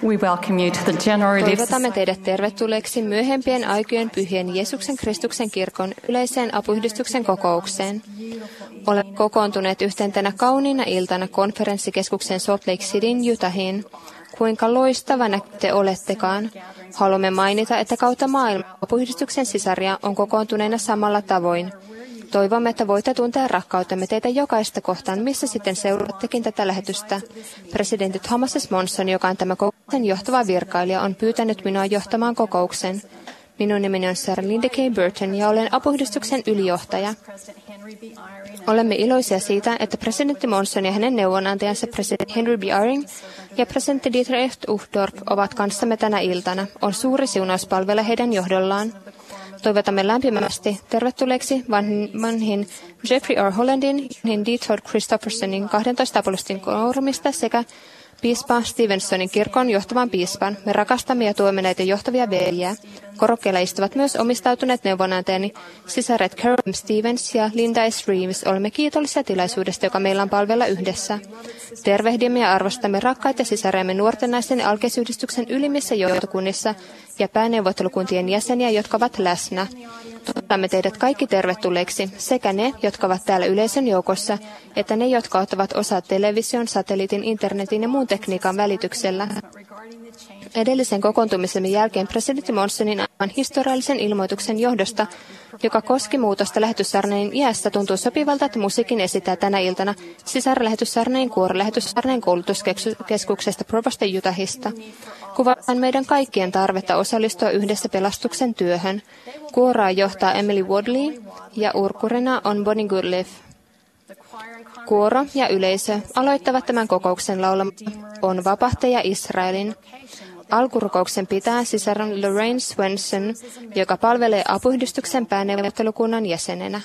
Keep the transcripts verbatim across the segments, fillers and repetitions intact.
We welcome you to the January Toivotamme teidät tervetulleeksi myöhempien aikojen pyhien Jeesuksen Kristuksen kirkon yleiseen apuyhdistyksen kokoukseen. Olemme kokoontuneet yhteen tänä kauniina iltana konferenssikeskuksen Salt Lake Cityn Utahiin. Kuinka loistava näky te olettekaan. Haluamme mainita, että kautta maailman apuyhdistyksen sisaria on kokoontuneena samalla tavoin. Toivomme, että voitte tuntea rakkautemme teitä jokaista kohtaan, missä sitten seurattekin tätä lähetystä. Presidentti Thomas S. Monson, joka on tämä kokouksen johtava virkailija, on pyytänyt minua johtamaan kokouksen. Minun nimeni on Sarah Linda K. Burton ja olen apuyhdistyksen ylijohtaja. Olemme iloisia siitä, että presidentti Monson ja hänen neuvonantajansa presidentti Henry B. Eyring ja presidentti Dietrich Uchtdorf ovat kanssamme tänä iltana. On suuri siunaus palvella heidän johdollaan. Toivotamme lämpimästi tervetulleeksi vanhin Jeffrey R. Hollandin ja Dietrich Christophersonin kahdentoista apostolin kourumista sekä piispa Stevensonin kirkon johtavan piispan. Me rakastamme ja tuemme näitä johtavia veljiä. Korokkeella istuvat myös omistautuneet neuvonantajani sisaret Carol Stevens ja Linda S. Reeves. Olemme kiitollisia tilaisuudesta, joka meillä on palvella yhdessä. Tervehdimme ja arvostamme rakkaita sisareemme nuorten naisten alkeisyhdistyksen ylimmissä johtokunnissa ja pääneuvottelukuntien jäseniä, jotka ovat läsnä. Toivotamme teidät kaikki tervetulleeksi, sekä ne, jotka ovat täällä yleisön joukossa, että ne, jotka ottavat osaa television, satelliitin, internetin ja muun tekniikan välityksellä. Edellisen kokoontumisemme jälkeen presidentti Monsonin aivan historiallisen ilmoituksen johdosta, joka koski muutosta lähetyssarneen iässä, tuntuu sopivalta, että musiikin esittää tänä iltana sisarlähetyssarneen kuorolähetyssarneen koulutuskeskuksesta Provosta Utahista. Kuvataan meidän kaikkien tarvetta osallistua yhdessä pelastuksen työhön. Kuoroa johtaa Emily Wadley ja urkurina on Bonnie Goodliff. Kuoro ja yleisö aloittavat tämän kokouksen laulamalla On vapahtaja Israelin. Alkurukouksen pitää sisaron Lorraine Swenson, joka palvelee apuyhdistyksen pääneuvottelukunnan jäsenenä.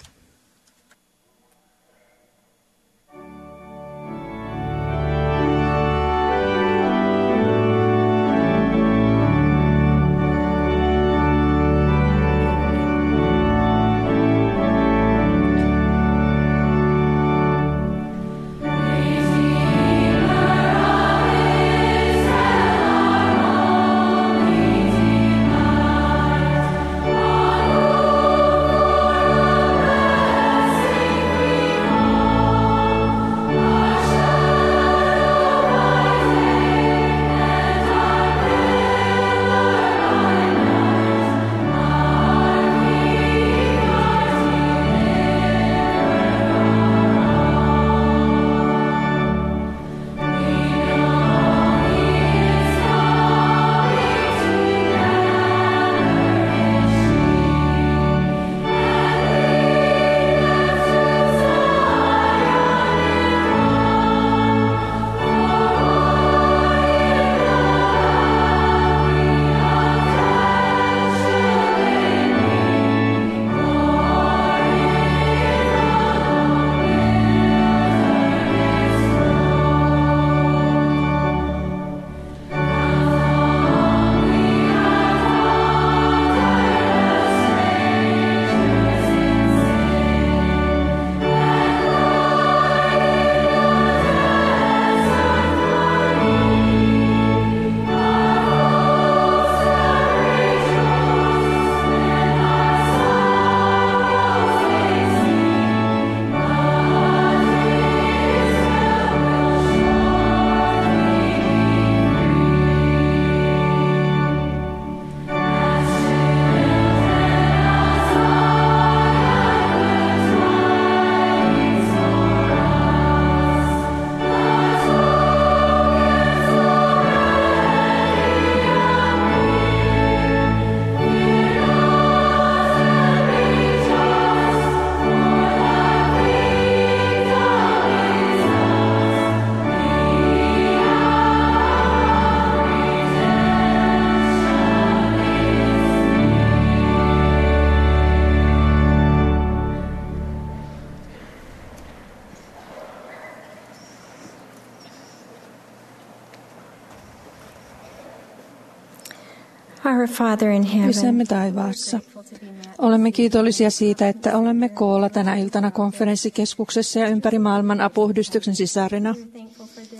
Our Father in heaven. Isämme taivaassa. Olemme kiitollisia siitä, että olemme koolla tänä iltana konferenssikeskuksessa ja ympäri maailman apuyhdistyksen sisarina.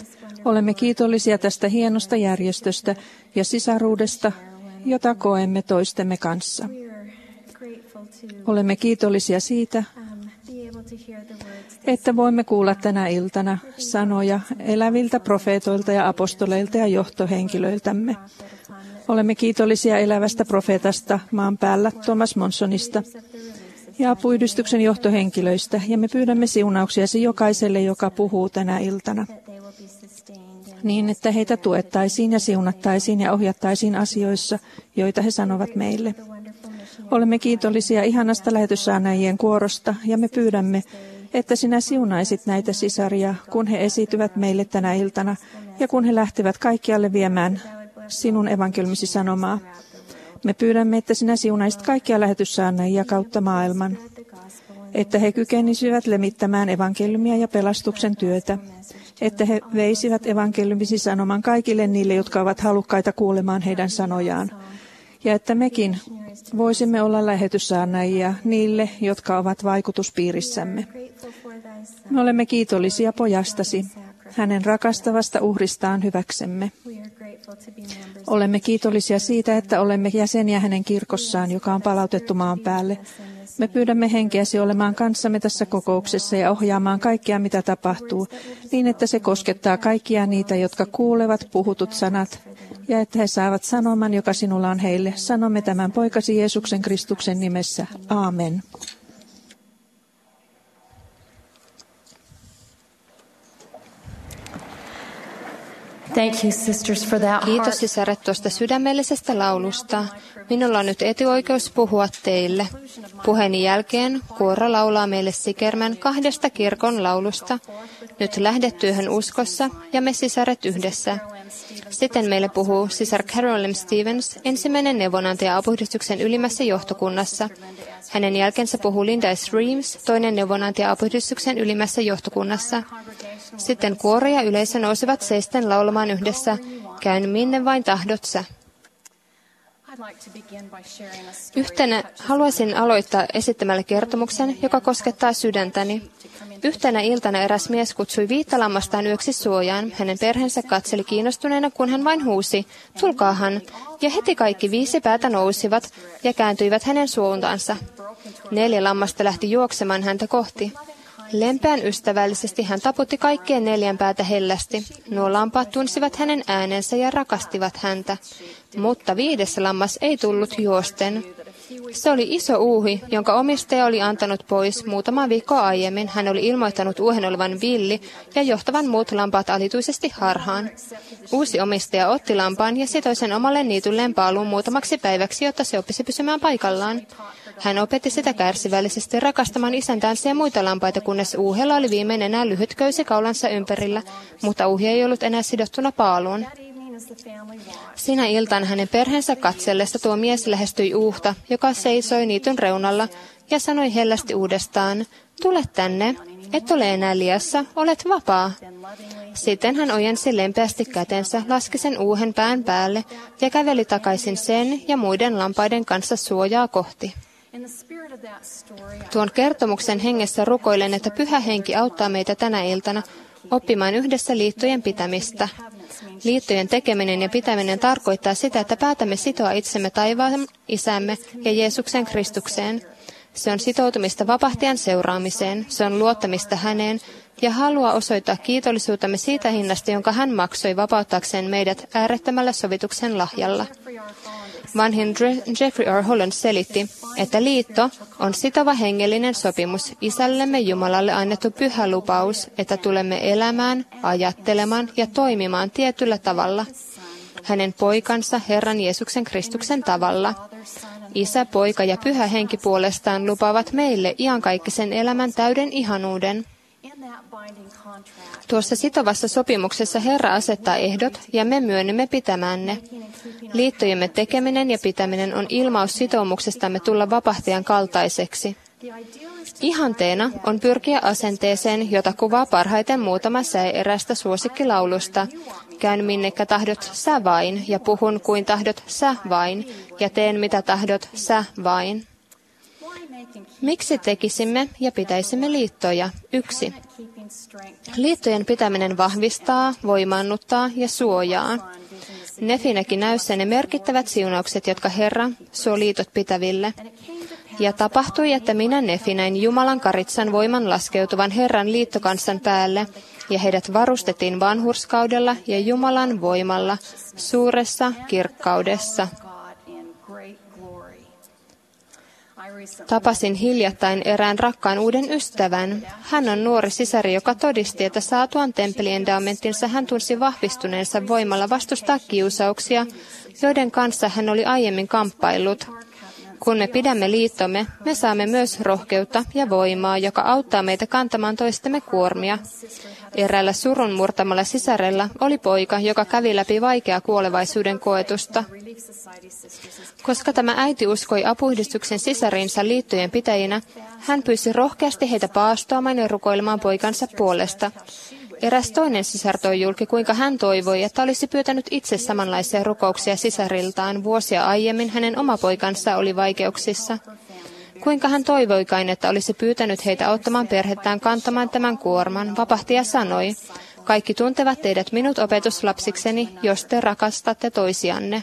Olemme kiitollisia tästä hienosta järjestöstä ja sisaruudesta, jota koemme toistemme kanssa. Olemme kiitollisia siitä, että voimme kuulla tänä iltana sanoja eläviltä profeetoilta ja apostoleilta ja johtohenkilöiltämme. Olemme kiitollisia elävästä profeetasta maan päällä Thomas Monsonista ja apuyhdistyksen johtohenkilöistä, ja me pyydämme siunauksiasi jokaiselle, joka puhuu tänä iltana, niin että heitä tuettaisiin ja siunattaisiin ja ohjattaisiin asioissa, joita he sanovat meille. Olemme kiitollisia ihanasta lähetyssaarnaajien kuorosta, ja me pyydämme, että sinä siunaisit näitä sisaria, kun he esityvät meille tänä iltana ja kun he lähtevät kaikkialle viemään sinun evankeliumisi sanomaa. Me pyydämme, että sinä siunaisit kaikkia lähetyssaarnaajia kautta maailman, että he kykenisivät levittämään evankeliumia ja pelastuksen työtä, että he veisivät evankeliumisi sanoman kaikille niille, jotka ovat halukkaita kuulemaan heidän sanojaan, ja että mekin voisimme olla lähetyssaarnaajia niille, jotka ovat vaikutuspiirissämme. Me olemme kiitollisia pojastasi, hänen rakastavasta uhristaan hyväksemme. Olemme kiitollisia siitä, että olemme jäseniä hänen kirkossaan, joka on palautettu maan päälle. Me pyydämme henkeäsi olemaan kanssamme tässä kokouksessa ja ohjaamaan kaikkea, mitä tapahtuu, niin että se koskettaa kaikkia niitä, jotka kuulevat puhutut sanat, ja että he saavat sanoman, joka sinulla on heille. Sanomme tämän poikasi Jeesuksen Kristuksen nimessä. Aamen. Thank you, sisters, for that Kiitos sisaret tuosta sydämellisestä laulusta. Minulla on nyt etuoikeus puhua teille. Puheeni jälkeen kuoro laulaa meille Sikermän kahdesta kirkon laulusta, nyt lähdetyöhön uskossa ja me sisaret yhdessä. Sitten meille puhuu sisar Carolyn Stevens, ensimmäinen neuvonantaja apuhdistuksen ylimmässä johtokunnassa. Hänen jälkeensä puhuu Linda S. Reams, toinen neuvonantaja apuhdistuksen ylimmässä johtokunnassa. Sitten kuoro ja yleisö nousevat seisten laulamaan yhdessä, käyn minne vain tahdot sä. Yhtenä haluaisin aloittaa esittämällä kertomuksen, joka koskettaa sydäntäni. Yhtenä iltana eräs mies kutsui viittä lammastaan yöksi suojaan. Hänen perheensä katseli kiinnostuneena, kun hän vain huusi, tulkaahan. Ja heti kaikki viisi päätä nousivat ja kääntyivät hänen suuntaansa. Neljä lammasta lähti juoksemaan häntä kohti. Lempeän ystävällisesti hän taputti kaikkien neljän päätä hellästi. Nuo lampaat tunsivat hänen äänensä ja rakastivat häntä. Mutta viides lammas ei tullut juosten. Se oli iso uuhi, jonka omistaja oli antanut pois muutama viikko aiemmin. Hän oli ilmoittanut uuhen olevan villi ja johtavan muut lampaat alituisesti harhaan. Uusi omistaja otti lampaan ja sitoi sen omalle niitylleen paaluun muutamaksi päiväksi, jotta se oppisi pysymään paikallaan. Hän opetti sitä kärsivällisesti rakastamaan isäntäänsä ja muita lampaita, kunnes uuhella oli viimein enää lyhyt köysi kaulansa ympärillä, mutta uuhi ei ollut enää sidottuna paaluun. Sinä iltana hänen perheensä katsellessa tuo mies lähestyi uuhta, joka seisoi niityn reunalla, ja sanoi hellästi uudestaan, tule tänne, et ole enää liassa, olet vapaa. Sitten hän ojensi lempeästi kätensä, laski sen uuhen pään päälle ja käveli takaisin sen ja muiden lampaiden kanssa suojaa kohti. Tuon kertomuksen hengessä rukoilen, että Pyhä Henki auttaa meitä tänä iltana oppimaan yhdessä liittojen pitämistä. Liittojen tekeminen ja pitäminen tarkoittaa sitä, että päätämme sitoa itsemme taivaan Isämme ja Jeesuksen Kristukseen. Se on sitoutumista vapahtajan seuraamiseen, se on luottamista häneen ja halua osoittaa kiitollisuutamme siitä hinnasta, jonka hän maksoi vapauttaakseen meidät äärettömällä sovituksen lahjalla. Vanhin Jeffrey R. Holland selitti, että liitto on sitova hengellinen sopimus, Isällemme Jumalalle annettu pyhä lupaus, että tulemme elämään, ajattelemaan ja toimimaan tietyllä tavalla. Hänen poikansa Herran Jeesuksen Kristuksen tavalla. Isä, Poika ja Pyhä Henki puolestaan lupaavat meille iankaikkisen elämän täyden ihanuuden. Tuossa sitovassa sopimuksessa Herra asettaa ehdot ja me myönnemme pitämään ne. Liittojemme tekeminen ja pitäminen on ilmaus sitoumuksestamme tulla vapahtajan kaltaiseksi. Ihanteena on pyrkiä asenteeseen, jota kuvaa parhaiten muutama säe erästä suosikkilaulusta. Käyn minnekä tahdot sä vain, ja puhun kuin tahdot sä vain, ja teen mitä tahdot sä vain. Miksi tekisimme ja pitäisimme liittoja? Yksi. Liittojen pitäminen vahvistaa, voimaannuttaa ja suojaa. Nefi näki näyssä ne merkittävät siunaukset, jotka Herra suo liitot pitäville. Ja tapahtui, että minä Nefi näin Jumalan karitsan voiman laskeutuvan Herran liittokansan päälle, ja heidät varustettiin vanhurskaudella ja Jumalan voimalla suuressa kirkkaudessa. Tapasin hiljattain erään rakkaan uuden ystävän. Hän on nuori sisari, joka todisti, että saatuaan temppeliendaamenttinsa hän tunsi vahvistuneensa voimalla vastustaa kiusauksia, joiden kanssa hän oli aiemmin kamppaillut. Kun me pidämme liittomme, me saamme myös rohkeutta ja voimaa, joka auttaa meitä kantamaan toistemme kuormia. Eräällä surun murtamalla sisarella oli poika, joka kävi läpi vaikeaa kuolevaisuuden koetusta. Koska tämä äiti uskoi apuhdistuksen sisariinsa liittojen pitäjinä, hän pyysi rohkeasti heitä paastoamaan ja rukoilemaan poikansa puolesta. Eräs toinen sisar toi julki, kuinka hän toivoi, että olisi pyytänyt itse samanlaisia rukouksia sisariltaan. Vuosia aiemmin hänen oma poikansa oli vaikeuksissa. Kuinka hän toivoikaan, että olisi pyytänyt heitä auttamaan perhettään kantamaan tämän kuorman. Vapahtaja sanoi, kaikki tuntevat teidät minut opetuslapsikseni, jos te rakastatte toisianne.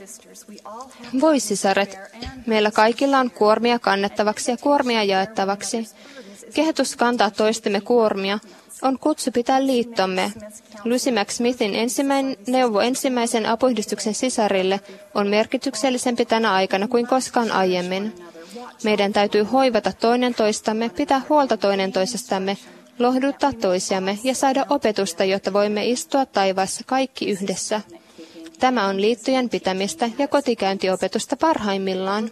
Voi sisaret, meillä kaikilla on kuormia kannettavaksi ja kuormia jaettavaksi. Kehotus kantaa toistemme kuormia on kutsu pitää liittomme. Lucy McSmithin ensimmäinen neuvo ensimmäisen apuhdistuksen sisarille on merkityksellisempi tänä aikana kuin koskaan aiemmin. Meidän täytyy hoivata toinen toistamme, pitää huolta toinen toisestamme, lohduttaa toisiamme ja saada opetusta, jotta voimme istua taivaassa kaikki yhdessä. Tämä on liittojen pitämistä ja kotikäyntiopetusta parhaimmillaan.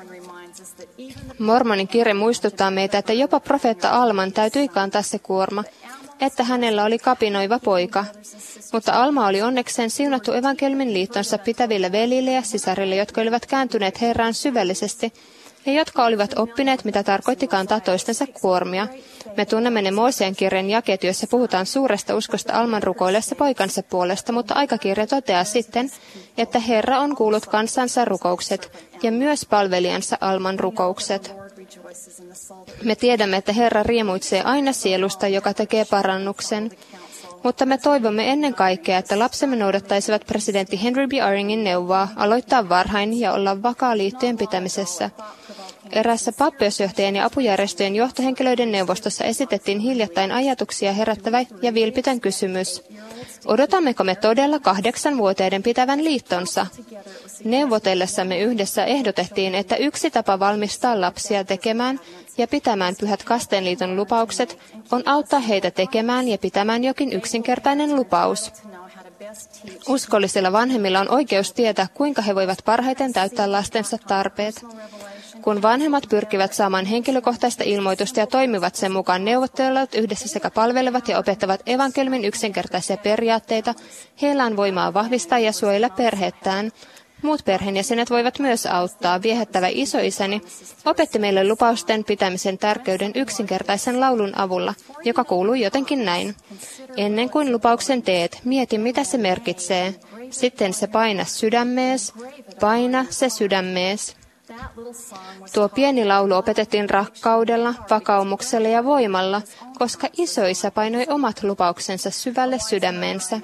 Mormonin kirje muistuttaa meitä, että jopa profeetta Alman täytyi kantaa se kuorma, että hänellä oli kapinoiva poika. Mutta Alma oli onnekseen siunattu evankeliumin liittonsa pitäville veljille ja sisarille, jotka olivat kääntyneet Herraan syvällisesti ja jotka olivat oppineet, mitä tarkoitti kantaa toistensa kuormia. Me tunnemme ne Moosean kirjan jakeet, joissa puhutaan suuresta uskosta Alman rukoillessa poikansa puolesta, mutta aikakirja toteaa sitten, että Herra on kuullut kansansa rukoukset ja myös palvelijansa Alman rukoukset. Me tiedämme, että Herra riemuitsee aina sielusta, joka tekee parannuksen. Mutta me toivomme ennen kaikkea, että lapsemme noudattaisivat presidentti Henry B. Eyringin neuvoa aloittaa varhain ja olla vakaa liittojen pitämisessä. Erässä pappeusjohtajien ja apujärjestöjen johtohenkilöiden neuvostossa esitettiin hiljattain ajatuksia herättävä ja vilpitön kysymys. Odotammeko me todella kahdeksanvuotiaiden pitävän liittonsa? Neuvotellessamme yhdessä ehdotettiin, että yksi tapa valmistaa lapsia tekemään ja pitämään pyhät kastenliiton lupaukset on auttaa heitä tekemään ja pitämään jokin yksinkertainen lupaus. Uskollisilla vanhemmilla on oikeus tietää, kuinka he voivat parhaiten täyttää lastensa tarpeet. Kun vanhemmat pyrkivät saamaan henkilökohtaista ilmoitusta ja toimivat sen mukaan, neuvottelevat yhdessä sekä palvelevat ja opettavat evankeliumin yksinkertaisia periaatteita, heillä on voimaa vahvistaa ja suojella perhettään. Muut perheenjäsenet voivat myös auttaa. Viehättävä isoisäni opetti meille lupausten pitämisen tärkeyden yksinkertaisen laulun avulla, joka kuuluu jotenkin näin. Ennen kuin lupauksen teet, mieti mitä se merkitsee. Sitten se paina sydämees, paina se sydämees. Tuo pieni laulu opetettiin rakkaudella, vakaumuksella ja voimalla, koska isoisä painoi omat lupauksensa syvälle sydämeensä.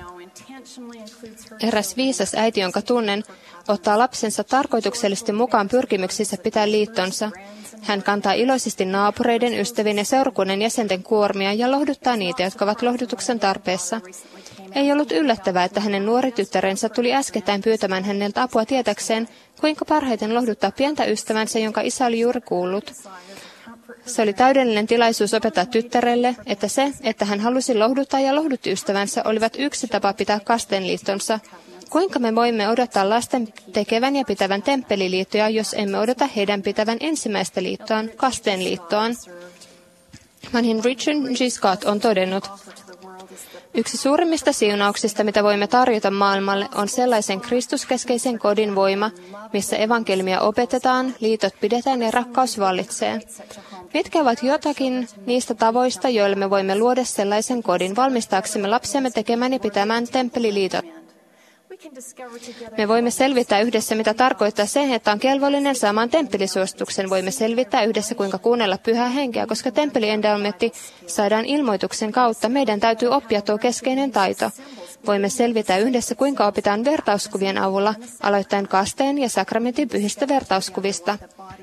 Eräs viisas äiti, jonka tunnen, ottaa lapsensa tarkoituksellisesti mukaan pyrkimyksissä pitää liittonsa. Hän kantaa iloisesti naapureiden, ystävien ja seurakunnan jäsenten kuormia ja lohduttaa niitä, jotka ovat lohdutuksen tarpeessa. Ei ollut yllättävää, että hänen nuori tyttärensä tuli äskettäin pyytämään häneltä apua tietäkseen, kuinka parhaiten lohduttaa pientä ystävänsä, jonka isä oli juuri kuullut. Se oli täydellinen tilaisuus opettaa tyttärelle, että se, että hän halusi lohduttaa ja lohdutti ystävänsä, olivat yksi tapa pitää kastenliittonsa. Kuinka me voimme odottaa lasten tekevän ja pitävän temppeliliittoja, jos emme odota heidän pitävän ensimmäistä liittoaan, kastenliittoaan? Vanhin Richard G. Scott on todennut, yksi suurimmista siunauksista, mitä voimme tarjota maailmalle, on sellaisen kristuskeskeisen kodin voima, missä evankeliumia opetetaan, liitot pidetään ja rakkaus vallitsee. Mitkä ovat jotakin niistä tavoista, joilla me voimme luoda sellaisen kodin valmistaaksemme lapsiamme tekemään ja pitämään temppeliliitot? Me voimme selvittää yhdessä, mitä tarkoittaa se, että on kelvollinen saamaan temppelisuosituksen. Voimme selvittää yhdessä, kuinka kuunnella pyhää henkeä, koska temppeliendowmentti saadaan ilmoituksen kautta. Meidän täytyy oppia tuo keskeinen taito. Voimme selvittää yhdessä, kuinka opitaan vertauskuvien avulla, aloittaen kasteen ja sakramentin pyhistä vertauskuvista.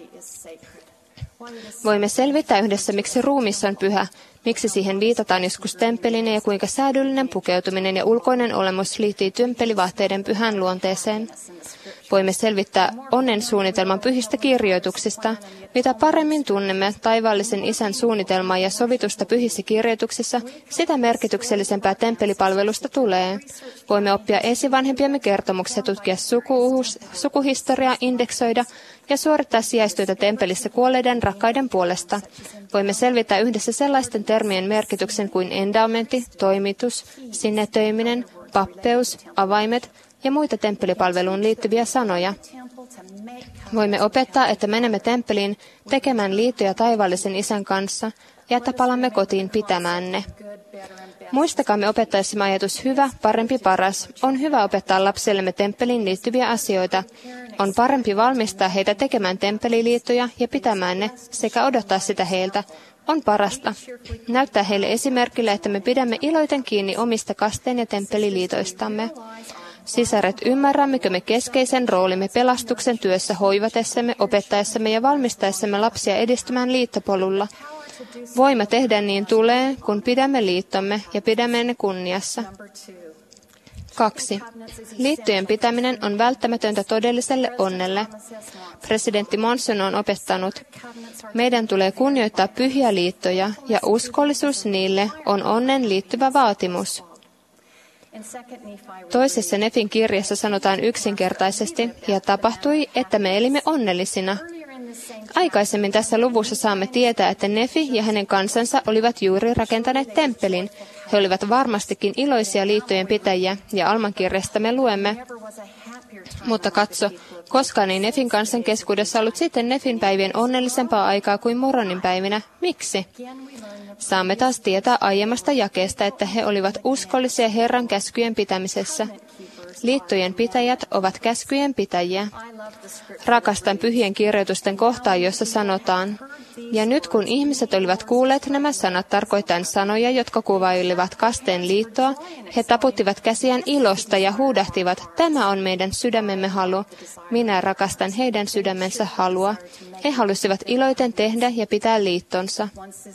Voimme selvittää yhdessä, miksi ruumis on pyhä, miksi siihen viitataan joskus temppelinen ja kuinka säädyllinen pukeutuminen ja ulkoinen olemus liittyy temppelivaatteiden pyhän luonteeseen. Voimme selvittää onnen suunnitelman pyhistä kirjoituksista. Mitä paremmin tunnemme taivaallisen Isän suunnitelmaa ja sovitusta pyhissä kirjoituksissa, sitä merkityksellisempää temppelipalvelusta tulee. Voimme oppia esivanhempiamme kertomuksia, tutkia sukuus, sukuhistoriaa, indeksoida ja suorittaa sijaistyötä temppelissä kuolleiden rakkaiden puolesta. Voimme selvittää yhdessä sellaisten termien merkityksen kuin endowmentti, toimitus, sinnetöiminen, pappeus, avaimet ja muita temppelipalveluun liittyviä sanoja. Voimme opettaa, että menemme temppeliin tekemään liittoja taivaallisen Isän kanssa ja että palamme kotiin pitämään ne. Muistakaamme opettaessamme ajatus hyvä, parempi, paras. On hyvä opettaa lapsillemme temppeliin liittyviä asioita. On parempi valmistaa heitä tekemään temppeliliittoja ja pitämään ne sekä odottaa sitä heiltä. On parasta näyttää heille esimerkillä, että me pidämme iloiten kiinni omista kasteen- ja temppeliliitoistamme. Sisaret, ymmärrämmekö me keskeisen roolimme pelastuksen työssä hoivatessamme, opettaessamme ja valmistaessamme lapsia edistymään liittopolulla? Voimme tehdä niin tulee, kun pidämme liittomme ja pidämme ne kunniassa. Kaksi. Liittojen pitäminen on välttämätöntä todelliselle onnelle. Presidentti Monson on opettanut, meidän tulee kunnioittaa pyhiä liittoja ja uskollisuus niille on onnen liittyvä vaatimus. Toisessa Nefin kirjassa sanotaan yksinkertaisesti, ja tapahtui, että me elimme onnellisina. Aikaisemmin tässä luvussa saamme tietää, että Nefi ja hänen kansansa olivat juuri rakentaneet temppelin. He olivat varmastikin iloisia liittojen pitäjiä, ja Almankirjasta me luemme. Mutta katso, koskaan ei Nefin kansan keskuudessa ollut sitten Nefin päivien onnellisempaa aikaa kuin Moronin päivinä. Miksi? Saamme taas tietää aiemmasta jakeesta, että he olivat uskollisia Herran käskyjen pitämisessä. Liittojen pitäjät ovat käskyjen pitäjiä. Rakastan pyhien kirjoitusten kohtaa, jossa sanotaan, ja nyt kun ihmiset olivat kuulleet nämä sanat tarkoittaen sanoja, jotka kuvailivat kasteen liittoa, he taputtivat käsiään ilosta ja huudahtivat, tämä on meidän sydämemme halu. Minä rakastan heidän sydämensä halua. He halusivat iloiten tehdä ja pitää liittonsa.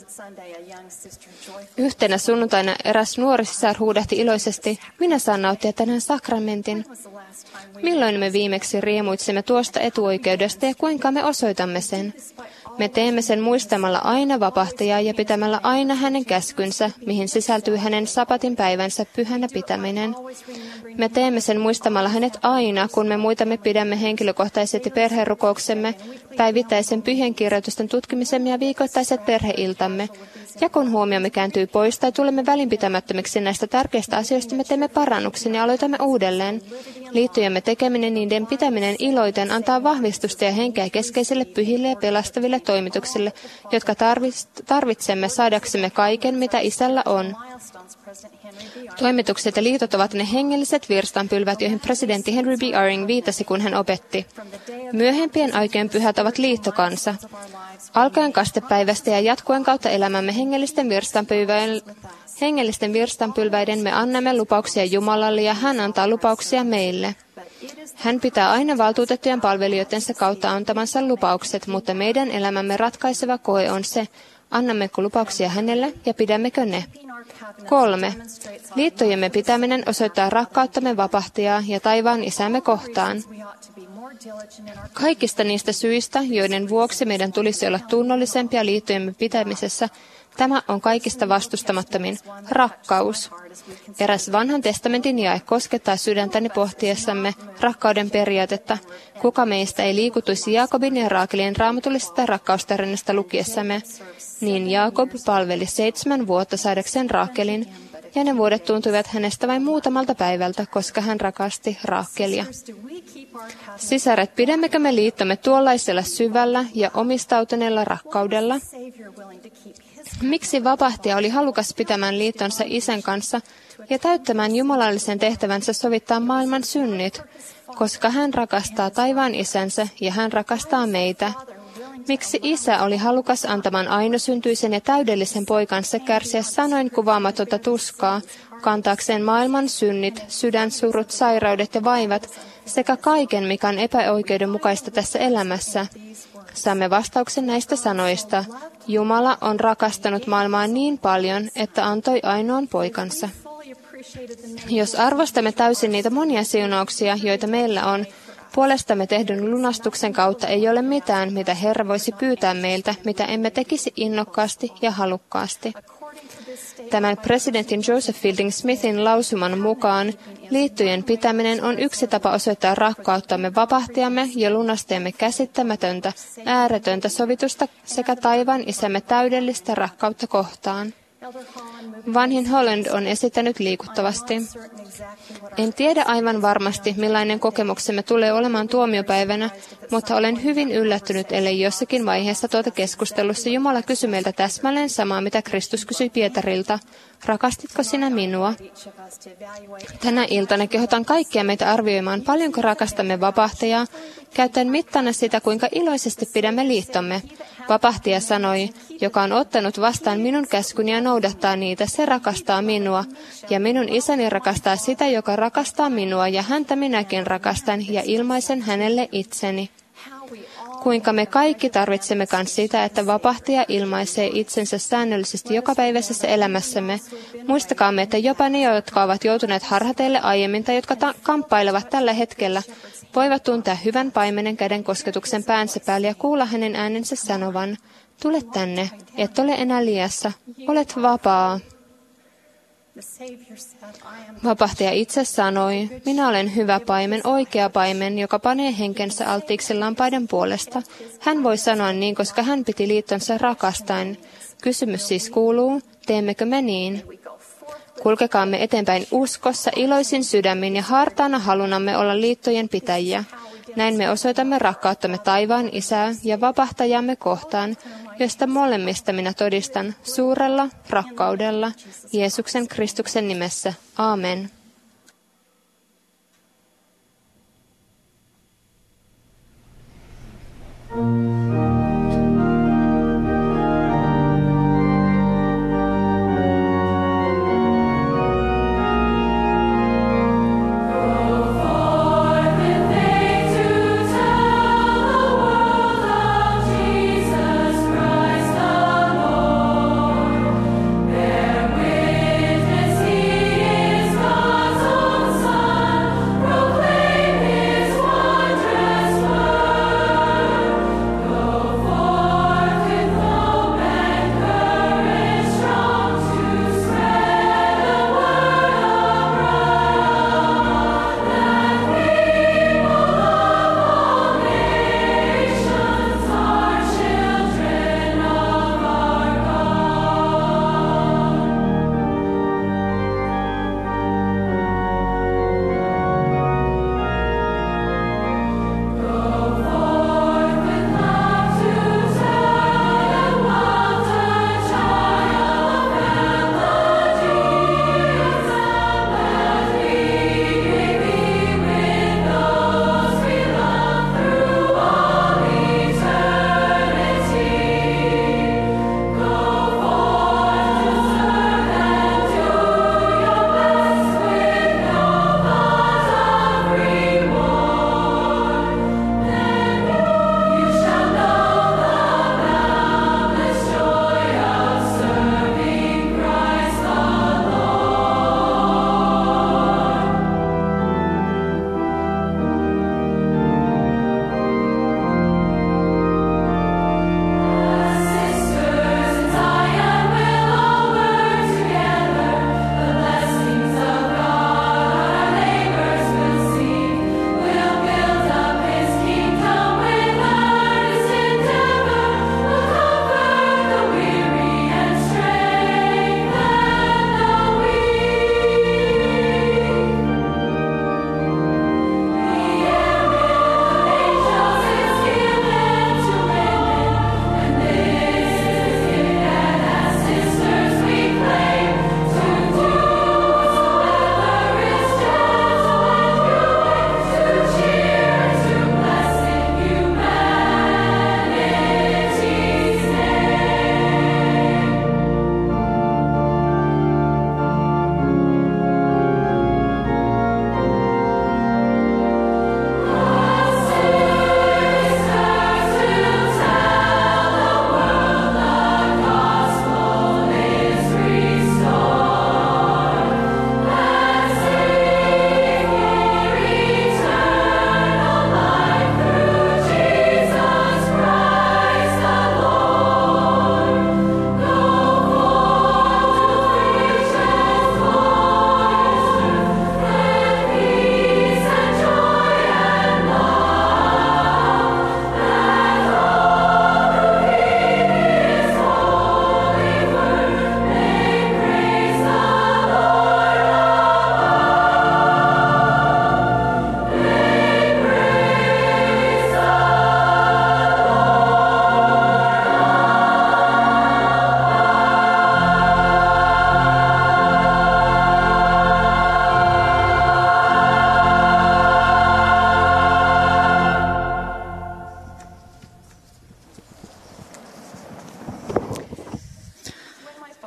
Yhtenä sunnuntaina eräs nuori sisar huudahti iloisesti, minä saan nauttia tänään sakramentin. Milloin me viimeksi riemuitsemme tuosta etuoikeudesta ja kuinka me osoitamme sen? Me teemme sen muistamalla aina vapahtajaa ja pitämällä aina hänen käskynsä, mihin sisältyy hänen sapatin päivänsä pyhänä pitäminen. Me teemme sen muistamalla hänet aina, kun me muitamme pidämme henkilökohtaiset ja perherukouksemme, päivittäisen pyhien kirjoitusten tutkimisemme ja viikoittaiset perheiltamme. Ja kun huomiomme kääntyy pois tai tulemme välinpitämättömiksi näistä tärkeistä asioista, me teemme parannuksen ja aloitamme uudelleen. Liittojemme tekeminen, niiden pitäminen iloiten antaa vahvistusta ja henkeä keskeisille pyhille ja pelastaville toimituksille, jotka tarvitsemme saadaksemme kaiken, mitä Isällä on. Toimitukset ja liitot ovat ne hengelliset virstanpylvät, joihin presidentti Henry B. Eyring viitasi, kun hän opetti. Myöhempien aikojen pyhät ovat liittokansa. Alkaen kastepäivästä ja jatkuen kautta elämämme hengellisten virstanpylväiden, hengellisten virstanpylväiden me annamme lupauksia Jumalalle ja hän antaa lupauksia meille. Hän pitää aina valtuutettujen palvelijoidensa kautta antamansa lupaukset, mutta meidän elämämme ratkaiseva koe on se, annammeko lupauksia hänelle ja pidämmekö ne. Kolme. Liittojemme pitäminen osoittaa rakkauttamme vapahtajaa ja taivaan Isämme kohtaan. Kaikista niistä syistä, joiden vuoksi meidän tulisi olla tunnollisempia liittojemme pitämisessä, tämä on kaikista vastustamattomin rakkaus. Eräs vanhan testamentin jae koskettaa sydäntäni pohtiessamme rakkauden periaatetta. Kuka meistä ei liikutuisi Jaakobin ja Raakelin raamatullisesta rakkaustarinasta lukiessamme? Niin Jaakob palveli seitsemän vuotta saadakseen Raakelin. ja ne vuodet tuntuivat hänestä vain muutamalta päivältä, koska hän rakasti Raakelia. Sisaret, pidämmekö me liittomme tuollaisella syvällä ja omistautuneella rakkaudella? Miksi vapahtaja oli halukas pitämään liittonsa isän kanssa ja täyttämään jumalallisen tehtävänsä sovittaa maailman synnit? Koska hän rakastaa taivaan isänsä ja hän rakastaa meitä. Miksi isä oli halukas antamaan ainosyntyisen ja täydellisen poikansa kärsiä sanoin kuvaamatonta tuskaa, kantaakseen maailman synnit, sydänsurut, sairaudet ja vaivat, sekä kaiken, mikä on epäoikeudenmukaista tässä elämässä? Saamme vastauksen näistä sanoista. Jumala on rakastanut maailmaa niin paljon, että antoi ainoan poikansa. Jos arvostamme täysin niitä monia siunauksia, joita meillä on, puolestamme tehdyn lunastuksen kautta ei ole mitään, mitä Herra voisi pyytää meiltä, mitä emme tekisi innokkaasti ja halukkaasti. Tämän presidentin Joseph Fielding Smithin lausuman mukaan liittojen pitäminen on yksi tapa osoittaa rakkauttamme vapahtajamme ja lunastajamme käsittämätöntä, ääretöntä sovitusta sekä taivaan isämme täydellistä rakkautta kohtaan. Vanhin Holland on esittänyt liikuttavasti. En tiedä aivan varmasti, millainen kokemuksemme tulee olemaan tuomiopäivänä, mutta olen hyvin yllättynyt, ellei jossakin vaiheessa tuota keskustelussa Jumala kysyi meiltä täsmälleen samaa, mitä Kristus kysyi Pietarilta. Rakastitko sinä minua? Tänä iltana kehotan kaikkia meitä arvioimaan, paljonko rakastamme vapahtajaa, käyttäen mittana sitä, kuinka iloisesti pidämme liittomme. Vapahtaja sanoi, joka on ottanut vastaan minun käskyni ja noudattaa niitä, se rakastaa minua. Ja minun isäni rakastaa sitä, joka rakastaa minua, ja häntä minäkin rakastan ja ilmaisen hänelle itseni. Kuinka me kaikki tarvitsemmekaan sitä, että vapahtaja ilmaisee itsensä säännöllisesti jokapäiväisessä elämässämme. Muistakaamme, että jopa ne, jotka ovat joutuneet harhateille aiemmin tai jotka ta- kamppailevat tällä hetkellä, voivat tuntea hyvän paimenen käden kosketuksen päänsä päälle ja kuulla hänen äänensä sanovan, tule tänne, et ole enää liässä, olet vapaa. Vapahtaja itse sanoi, minä olen hyvä paimen, oikea paimen, joka panee henkensä alttiiksi lampaiden puolesta. Hän voi sanoa niin, koska hän piti liittonsa rakastaen. Kysymys siis kuuluu, teemmekö me niin? Kulkekaamme eteenpäin uskossa, iloisin sydämin ja hartaana halunamme olla liittojen pitäjiä. Näin me osoitamme rakkauttamme taivaan Isää ja vapahtajamme kohtaan, josta molemmista minä todistan suurella rakkaudella Jeesuksen Kristuksen nimessä. Aamen. Witness he is God.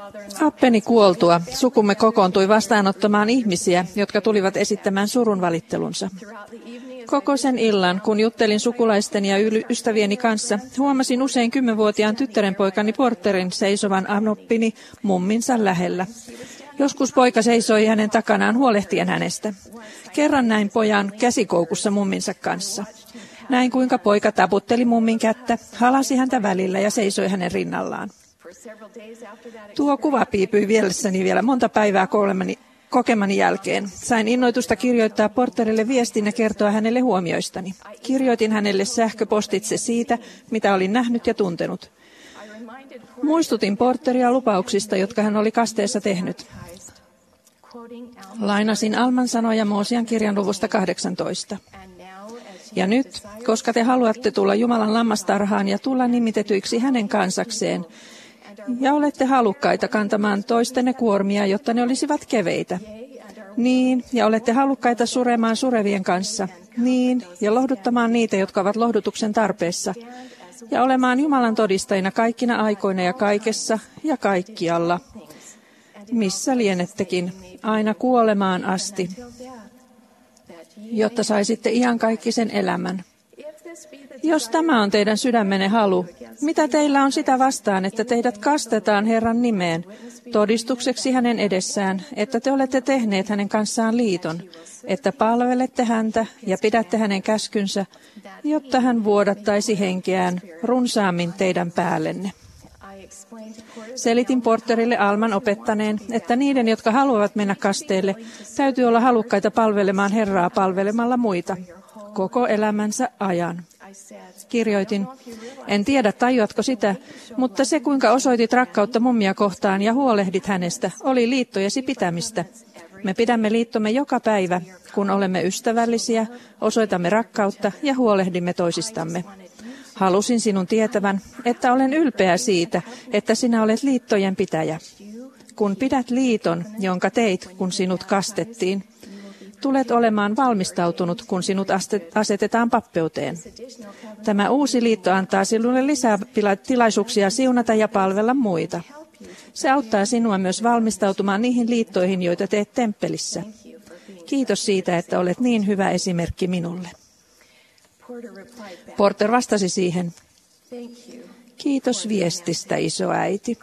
Appeni kuoltua sukumme kokoontui vastaanottamaan ihmisiä, jotka tulivat esittämään surun valittelunsa. Koko sen illan, kun juttelin sukulaisten ja ystävieni kanssa, huomasin usein kymmenvuotiaan tyttärenpoikani Porterin seisovan anoppini mumminsa lähellä. Joskus poika seisoi hänen takanaan huolehtien hänestä. Kerran näin pojan käsikoukussa mumminsa kanssa. Näin kuinka poika taputteli mummin kättä, halasi häntä välillä ja seisoi hänen rinnallaan. Tuo kuva piipyi mielessäni vielä monta päivää kuolemani, kokemani jälkeen. Sain innoitusta kirjoittaa Porterille viestin ja kertoa hänelle huomioistani. Kirjoitin hänelle sähköpostitse siitä, mitä olin nähnyt ja tuntenut. Muistutin Porteria lupauksista, jotka hän oli kasteessa tehnyt. Lainasin Alman sanoja Moosian kirjan luvusta kahdeksantoista. Ja nyt, koska te haluatte tulla Jumalan lammastarhaan ja tulla nimitetyiksi hänen kansakseen, ja olette halukkaita kantamaan toistenne kuormia, jotta ne olisivat keveitä. Niin, ja olette halukkaita suremaan surevien kanssa. Niin, ja lohduttamaan niitä, jotka ovat lohdutuksen tarpeessa. Ja olemaan Jumalan todistajina kaikkina aikoina ja kaikessa ja kaikkialla. Missä lienettekin, aina kuolemaan asti, jotta saisitte iankaikkisen elämän. Jos tämä on teidän sydämenne halu, mitä teillä on sitä vastaan, että teidät kastetaan Herran nimeen, todistukseksi hänen edessään, että te olette tehneet hänen kanssaan liiton, että palvelette häntä ja pidätte hänen käskynsä, jotta hän vuodattaisi henkeään runsaammin teidän päällenne. Selitin Porterille Alman opettaneen, että niiden, jotka haluavat mennä kasteelle, täytyy olla halukkaita palvelemaan Herraa palvelemalla muita koko elämänsä ajan. Kirjoitin, en tiedä tajuatko sitä, mutta se kuinka osoitit rakkautta mummia kohtaan ja huolehdit hänestä, oli liittojesi pitämistä. Me pidämme liittomme joka päivä, kun olemme ystävällisiä, osoitamme rakkautta ja huolehdimme toisistamme. Halusin sinun tietävän, että olen ylpeä siitä, että sinä olet liittojen pitäjä. Kun pidät liiton, jonka teit, kun sinut kastettiin, tulet olemaan valmistautunut, kun sinut asetetaan pappeuteen. Tämä uusi liitto antaa sinulle lisää tilaisuuksia siunata ja palvella muita. Se auttaa sinua myös valmistautumaan niihin liittoihin, joita teet temppelissä. Kiitos siitä, että olet niin hyvä esimerkki minulle. Porter vastasi siihen, kiitos viestistä, isoäiti.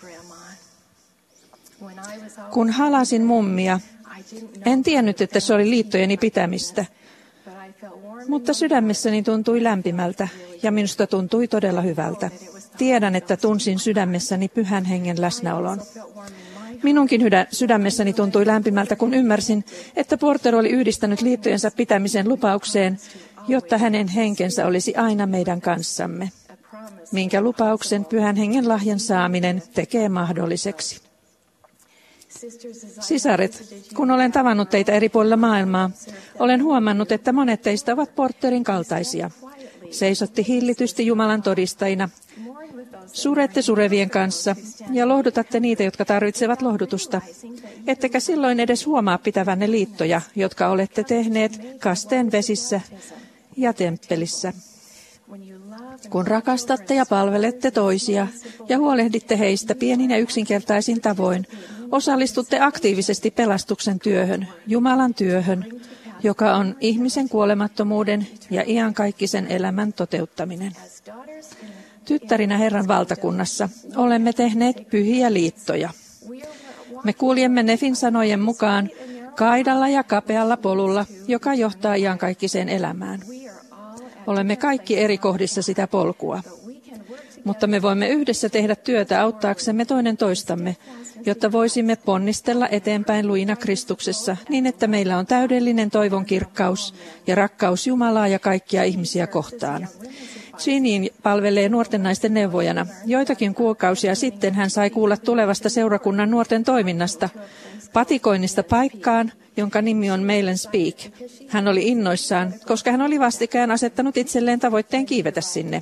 Kun halasin mummia, en tiennyt, että se oli liittojeni pitämistä, mutta sydämessäni tuntui lämpimältä ja minusta tuntui todella hyvältä. Tiedän, että tunsin sydämessäni Pyhän Hengen läsnäolon. Minunkin sydämessäni tuntui lämpimältä, kun ymmärsin, että Porter oli yhdistänyt liittojensa pitämisen lupaukseen, jotta hänen henkensä olisi aina meidän kanssamme, minkä lupauksen Pyhän Hengen lahjan saaminen tekee mahdolliseksi. Sisaret, kun olen tavannut teitä eri puolilla maailmaa, olen huomannut, että monet teistä ovat Porterin kaltaisia. Seisotte hillitysti Jumalan todistajina, surette surevien kanssa ja lohdutatte niitä, jotka tarvitsevat lohdutusta, ettekä silloin edes huomaa pitävänne liittoja, jotka olette tehneet kasteen vesissä ja temppelissä. Kun rakastatte ja palvelette toisia ja huolehditte heistä pienin ja yksinkertaisin tavoin, osallistutte aktiivisesti pelastuksen työhön, Jumalan työhön, joka on ihmisen kuolemattomuuden ja iankaikkisen elämän toteuttaminen. Tyttärinä Herran valtakunnassa olemme tehneet pyhiä liittoja. Me kuljemme Nefin sanojen mukaan kaidalla ja kapealla polulla, joka johtaa iankaikkiseen elämään. Olemme kaikki eri kohdissa sitä polkua, mutta me voimme yhdessä tehdä työtä auttaaksemme toinen toistamme, jotta voisimme ponnistella eteenpäin luina Kristuksessa niin, että meillä on täydellinen toivon kirkkaus ja rakkaus Jumalaa ja kaikkia ihmisiä kohtaan. Jeanine palvelee nuorten naisten neuvojana. Joitakin kuukausia sitten hän sai kuulla tulevasta seurakunnan nuorten toiminnasta, patikoinnista paikkaan, jonka nimi on Mail and Speak. Hän oli innoissaan, koska hän oli vastikään asettanut itselleen tavoitteen kiivetä sinne.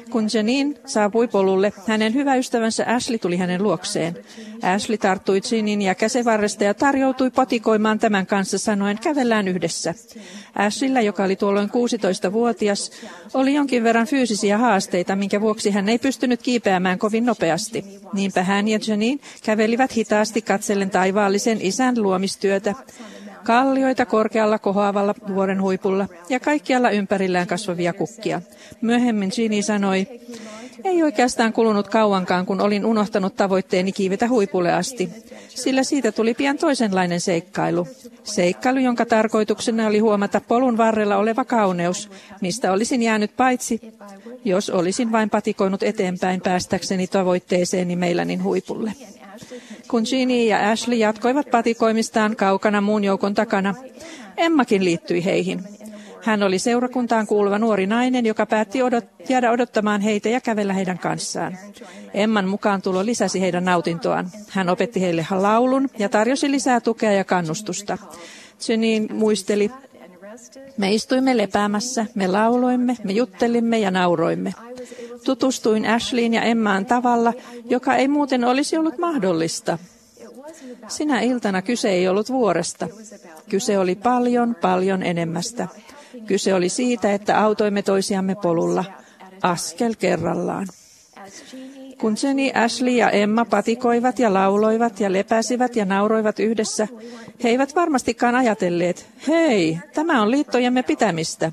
Kun Janine saapui polulle, hänen hyvä ystävänsä Ashley tuli hänen luokseen. Ashley tarttui Jeanin ja käsivarresta ja tarjoutui patikoimaan tämän kanssa sanoen, kävellään yhdessä. Ashleyllä, joka oli tuolloin kuusitoistavuotias, oli jonkin verran fyysisiä haasteita, minkä vuoksi hän ei pystynyt kiipeämään kovin nopeasti. Niinpä hän ja Janine kävelivät hitaasti katsellen taivaallisen isän luomistyötä, kallioita korkealla kohoavalla vuoren huipulla ja kaikkialla ympärillään kasvavia kukkia. Myöhemmin Jeannie sanoi, ei oikeastaan kulunut kauankaan, kun olin unohtanut tavoitteeni kiivetä huipulle asti, sillä siitä tuli pian toisenlainen seikkailu. Seikkailu, jonka tarkoituksena oli huomata polun varrella oleva kauneus, mistä olisin jäänyt paitsi, jos olisin vain patikoinut eteenpäin päästäkseni tavoitteeseeni Meilanin huipulle. Kun Jeannie ja Ashley jatkoivat patikoimistaan kaukana muun joukon takana, Emmakin liittyi heihin. Hän oli seurakuntaan kuuluva nuori nainen, joka päätti odot- jäädä odottamaan heitä ja kävellä heidän kanssaan. Emman mukaantulo lisäsi heidän nautintoaan. Hän opetti heille laulun ja tarjosi lisää tukea ja kannustusta. Jeanine muisteli, me istuimme lepäämässä, me lauloimme, me juttelimme ja nauroimme. Tutustuin Ashleyin ja Emmaan tavalla, joka ei muuten olisi ollut mahdollista. Sinä iltana kyse ei ollut vuoresta. Kyse oli paljon, paljon enemmästä. Kyse oli siitä, että autoimme toisiamme polulla, askel kerrallaan. Kun Jenny, Ashley ja Emma patikoivat ja lauloivat ja lepäsivät ja nauroivat yhdessä, he eivät varmastikaan ajatelleet, hei, tämä on liittojemme pitämistä.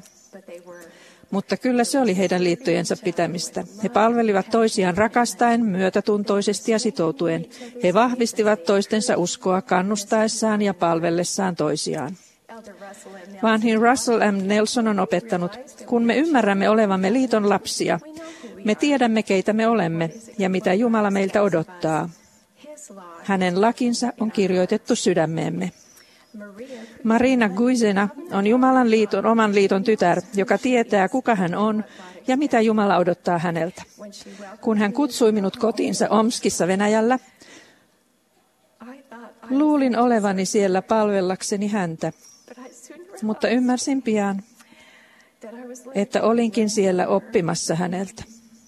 Mutta kyllä se oli heidän liittojensa pitämistä. He palvelivat toisiaan rakastaen, myötätuntoisesti ja sitoutuen. He vahvistivat toistensa uskoa kannustaessaan ja palvellessaan toisiaan. Vanhin Russell M. Nelson on opettanut, kun me ymmärrämme olevamme liiton lapsia, me tiedämme keitä me olemme ja mitä Jumala meiltä odottaa. Hänen lakinsa on kirjoitettu sydämeemme. Marina Guisena on Jumalan liiton, oman liiton tytär, joka tietää, kuka hän on ja mitä Jumala odottaa häneltä. Kun hän kutsui minut kotiinsa Omskissa Venäjällä, luulin olevani siellä palvellakseni häntä, mutta ymmärsin pian, että olinkin siellä oppimassa häneltä.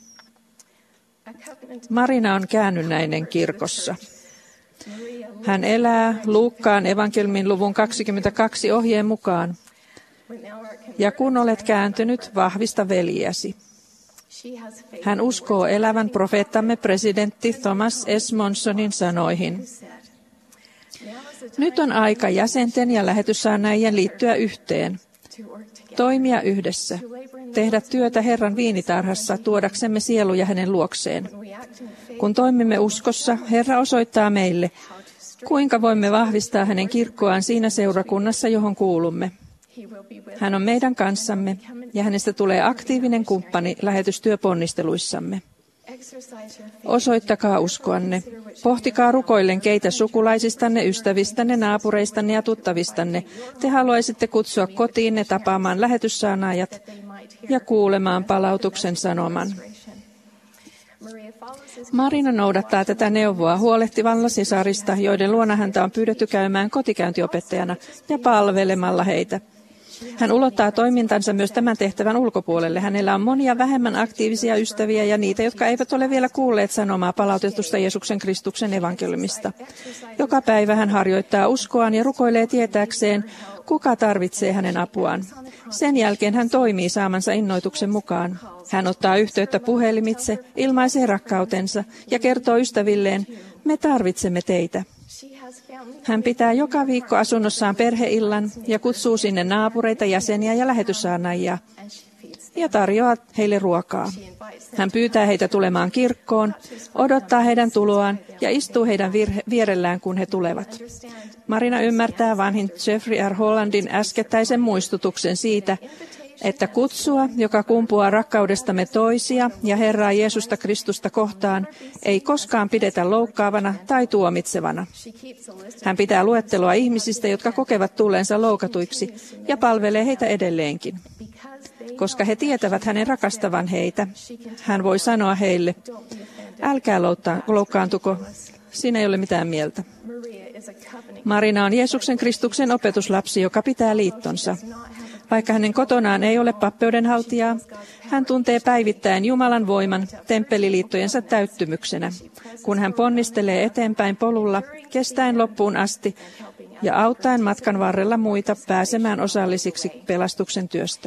Marina on käännynnäinen kirkossa. Hän elää Luukkaan evankeliumin luvun kaksikymmentäkaksi ohjeen mukaan. Ja kun olet kääntynyt, vahvista veljiäsi. Hän uskoo elävän profeettamme presidentti Thomas S. Monsonin sanoihin. Nyt on aika jäsenten ja lähetyssaarnaajien liittyä yhteen, toimia yhdessä, tehdä työtä Herran viinitarhassa tuodaksemme sieluja hänen luokseen. Kun toimimme uskossa, Herra osoittaa meille, kuinka voimme vahvistaa hänen kirkkoaan siinä seurakunnassa, johon kuulumme. Hän on meidän kanssamme ja hänestä tulee aktiivinen kumppani lähetystyöponnisteluissamme. Osoittakaa uskoanne. Pohtikaa rukoillen, keitä sukulaisistanne, ystävistänne, naapureistanne ja tuttavistanne te haluaisitte kutsua kotiinne tapaamaan lähetyssaarnaajat ja kuulemaan palautuksen sanoman. Marina noudattaa tätä neuvoa huolehtivalla sisarista, joiden luona häntä on pyydetty käymään kotikäyntiopettajana ja palvelemalla heitä. Hän ulottaa toimintansa myös tämän tehtävän ulkopuolelle. Hänellä on monia vähemmän aktiivisia ystäviä ja niitä, jotka eivät ole vielä kuulleet sanomaa palautetusta Jeesuksen Kristuksen evankeliumista. Joka päivä hän harjoittaa uskoaan ja rukoilee tietääkseen, kuka tarvitsee hänen apuaan. Sen jälkeen hän toimii saamansa innoituksen mukaan. Hän ottaa yhteyttä puhelimitse, ilmaisee rakkautensa ja kertoo ystävilleen, me tarvitsemme teitä. Hän pitää joka viikko asunnossaan perheillan ja kutsuu sinne naapureita, jäseniä ja lähetyssaarnaajia ja tarjoaa heille ruokaa. Hän pyytää heitä tulemaan kirkkoon, odottaa heidän tuloaan ja istuu heidän vierellään, kun he tulevat. Marina ymmärtää vanhin Jeffrey R. Hollandin äskettäisen muistutuksen siitä, että kutsua, joka kumpuaa rakkaudestamme toisia ja Herraa Jeesusta Kristusta kohtaan, ei koskaan pidetä loukkaavana tai tuomitsevana. Hän pitää luetteloa ihmisistä, jotka kokevat tulleensa loukatuiksi ja palvelee heitä edelleenkin. Koska he tietävät hänen rakastavan heitä, hän voi sanoa heille, älkää loukkaantuko, siinä ei ole mitään mieltä. Marina on Jeesuksen Kristuksen opetuslapsi, joka pitää liittonsa. Vaikka hänen kotonaan ei ole pappeudenhaltijaa, hän tuntee päivittäin Jumalan voiman temppeliliittojensa täyttymyksenä, kun hän ponnistelee eteenpäin polulla, kestäen loppuun asti ja auttaen matkan varrella muita pääsemään osallisiksi pelastuksen työstä.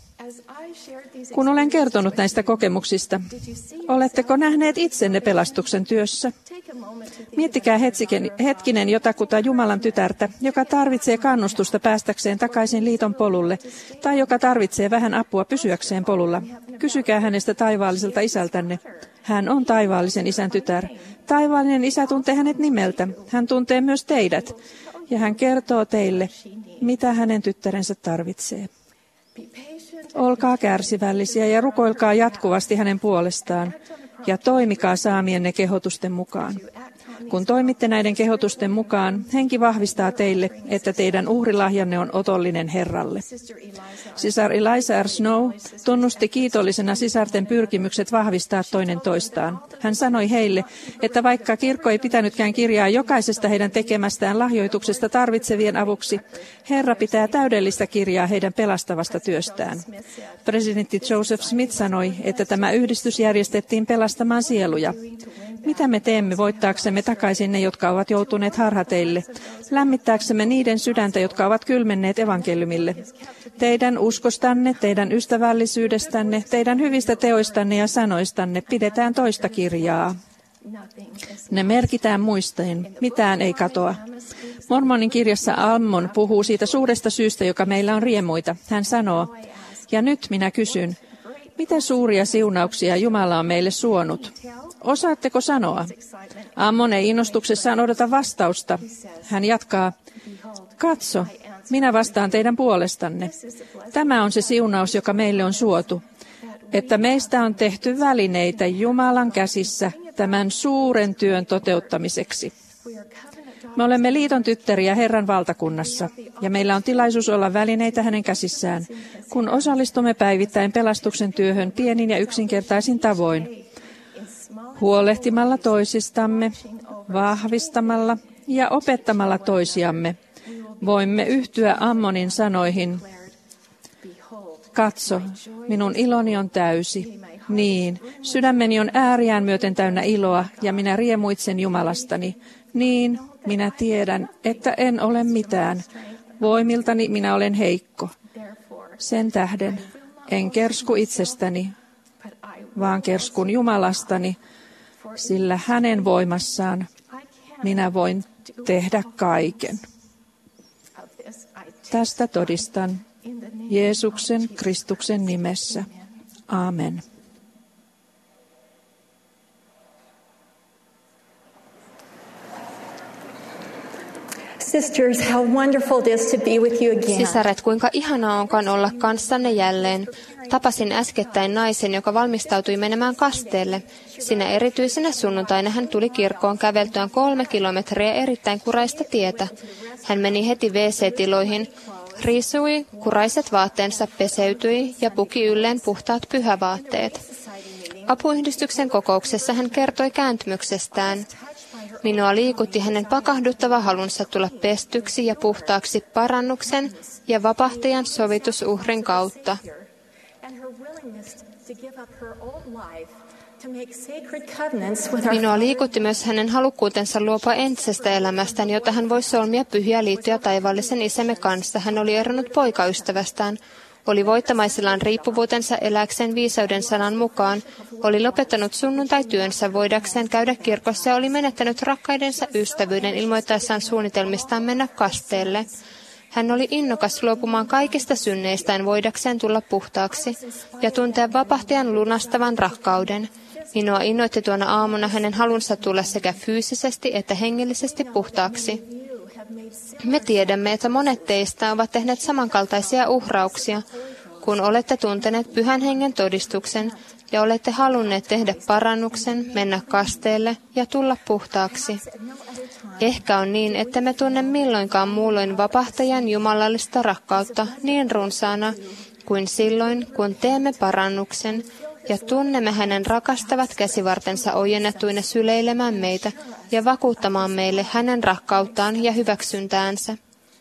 Kun olen kertonut näistä kokemuksista, oletteko nähneet itsenne pelastuksen työssä? Miettikää hetkinen jotakuta Jumalan tytärtä, joka tarvitsee kannustusta päästäkseen takaisin liiton polulle, tai joka tarvitsee vähän apua pysyäkseen polulla. Kysykää hänestä taivaalliselta isältänne. Hän on taivaallisen isän tytär. Taivaallinen isä tuntee hänet nimeltä. Hän tuntee myös teidät. Ja hän kertoo teille, mitä hänen tyttärensä tarvitsee. Olkaa kärsivällisiä ja rukoilkaa jatkuvasti hänen puolestaan ja toimikaa saamienne kehotusten mukaan. Kun toimitte näiden kehotusten mukaan, henki vahvistaa teille, että teidän uhrilahjanne on otollinen Herralle. Sisar Eliza R. Snow tunnusti kiitollisena sisarten pyrkimykset vahvistaa toinen toistaan. Hän sanoi heille, että vaikka kirkko ei pitänytkään kirjaa jokaisesta heidän tekemästään lahjoituksesta tarvitsevien avuksi, Herra pitää täydellistä kirjaa heidän pelastavasta työstään. Presidentti Joseph Smith sanoi, että tämä yhdistys järjestettiin pelastamaan sieluja. Mitä me teemme voittaaksemme takaisin ne, jotka ovat joutuneet harhateille, lämmittääksemme niiden sydäntä, jotka ovat kylmenneet evankeliumille? Teidän uskostanne, teidän ystävällisyydestänne, teidän hyvistä teoistanne ja sanoistanne pidetään toista kirjaa. Ne merkitään muisteen, mitään ei katoa. Mormonin kirjassa Ammon puhuu siitä suuresta syystä, joka meillä on riemuita. Hän sanoo, ja nyt minä kysyn, mitä suuria siunauksia Jumala on meille suonut? Osaatteko sanoa? Ammon ei innostuksessaan odota vastausta. Hän jatkaa, katso, minä vastaan teidän puolestanne. Tämä on se siunaus, joka meille on suotu, että meistä on tehty välineitä Jumalan käsissä tämän suuren työn toteuttamiseksi. Me olemme liiton tyttäriä Herran valtakunnassa, ja meillä on tilaisuus olla välineitä hänen käsissään, kun osallistumme päivittäin pelastuksen työhön pienin ja yksinkertaisin tavoin, huolehtimalla toisistamme, vahvistamalla ja opettamalla toisiamme. Voimme yhtyä Ammonin sanoihin, katso, minun iloni on täysi. Niin, sydämeni on ääriään myöten täynnä iloa ja minä riemuitsen Jumalastani. Niin, minä tiedän, että en ole mitään. Voimiltani minä olen heikko. Sen tähden en kersku itsestäni, vaan kerskun Jumalastani, sillä hänen voimassaan minä voin tehdä kaiken. Tästä todistan Jeesuksen Kristuksen nimessä. Amen. Sisters, how wonderful it is to be with you again. Sisaret, kuinka ihanaa onkaan olla kanssanne jälleen. Tapasin äskettäin naisen, joka valmistautui menemään kasteelle. Sinä erityisenä sunnuntaina hän tuli kirkkoon käveltyään kolme kilometriä erittäin kuraista tietä. Hän meni heti W C-tiloihin, riisui kuraiset vaatteensa, peseytyi ja puki ylleen puhtaat pyhävaatteet. Apuyhdistyksen kokouksessa hän kertoi kääntymyksestään. Minua liikutti hänen pakahduttava halunsa tulla pestyksi ja puhtaaksi parannuksen ja vapahtajan sovitusuhrin kautta. Minua liikutti myös hänen halukkuutensa luopua entisestä elämästään, jotta hän voisi solmia pyhiä liittoja taivaallisen isämme kanssa. Hän oli eronnut poikaystävästään, oli voittamaisillaan riippuvuutensa eläkseen viisauden sanan mukaan, oli lopettanut sunnuntaityönsä voidakseen käydä kirkossa ja oli menettänyt rakkaidensa ystävyyden ilmoittaessaan suunnitelmistaan mennä kasteelle. Hän oli innokas luopumaan kaikista synneistään voidakseen tulla puhtaaksi ja tuntea vapahtajan lunastavan rakkauden. Minua innoitti tuona aamuna hänen halunsa tulla sekä fyysisesti että hengellisesti puhtaaksi. Me tiedämme, että monet teistä ovat tehneet samankaltaisia uhrauksia, kun olette tunteneet pyhän hengen todistuksen ja olette halunneet tehdä parannuksen, mennä kasteelle ja tulla puhtaaksi. Ehkä on niin, että me tunne milloinkaan muulloin vapahtajan jumalallista rakkautta niin runsaana kuin silloin, kun teemme parannuksen ja tunnemme hänen rakastavat käsivartensa ojennettuina syleilemään meitä ja vakuuttamaan meille hänen rakkauttaan ja hyväksyntäänsä.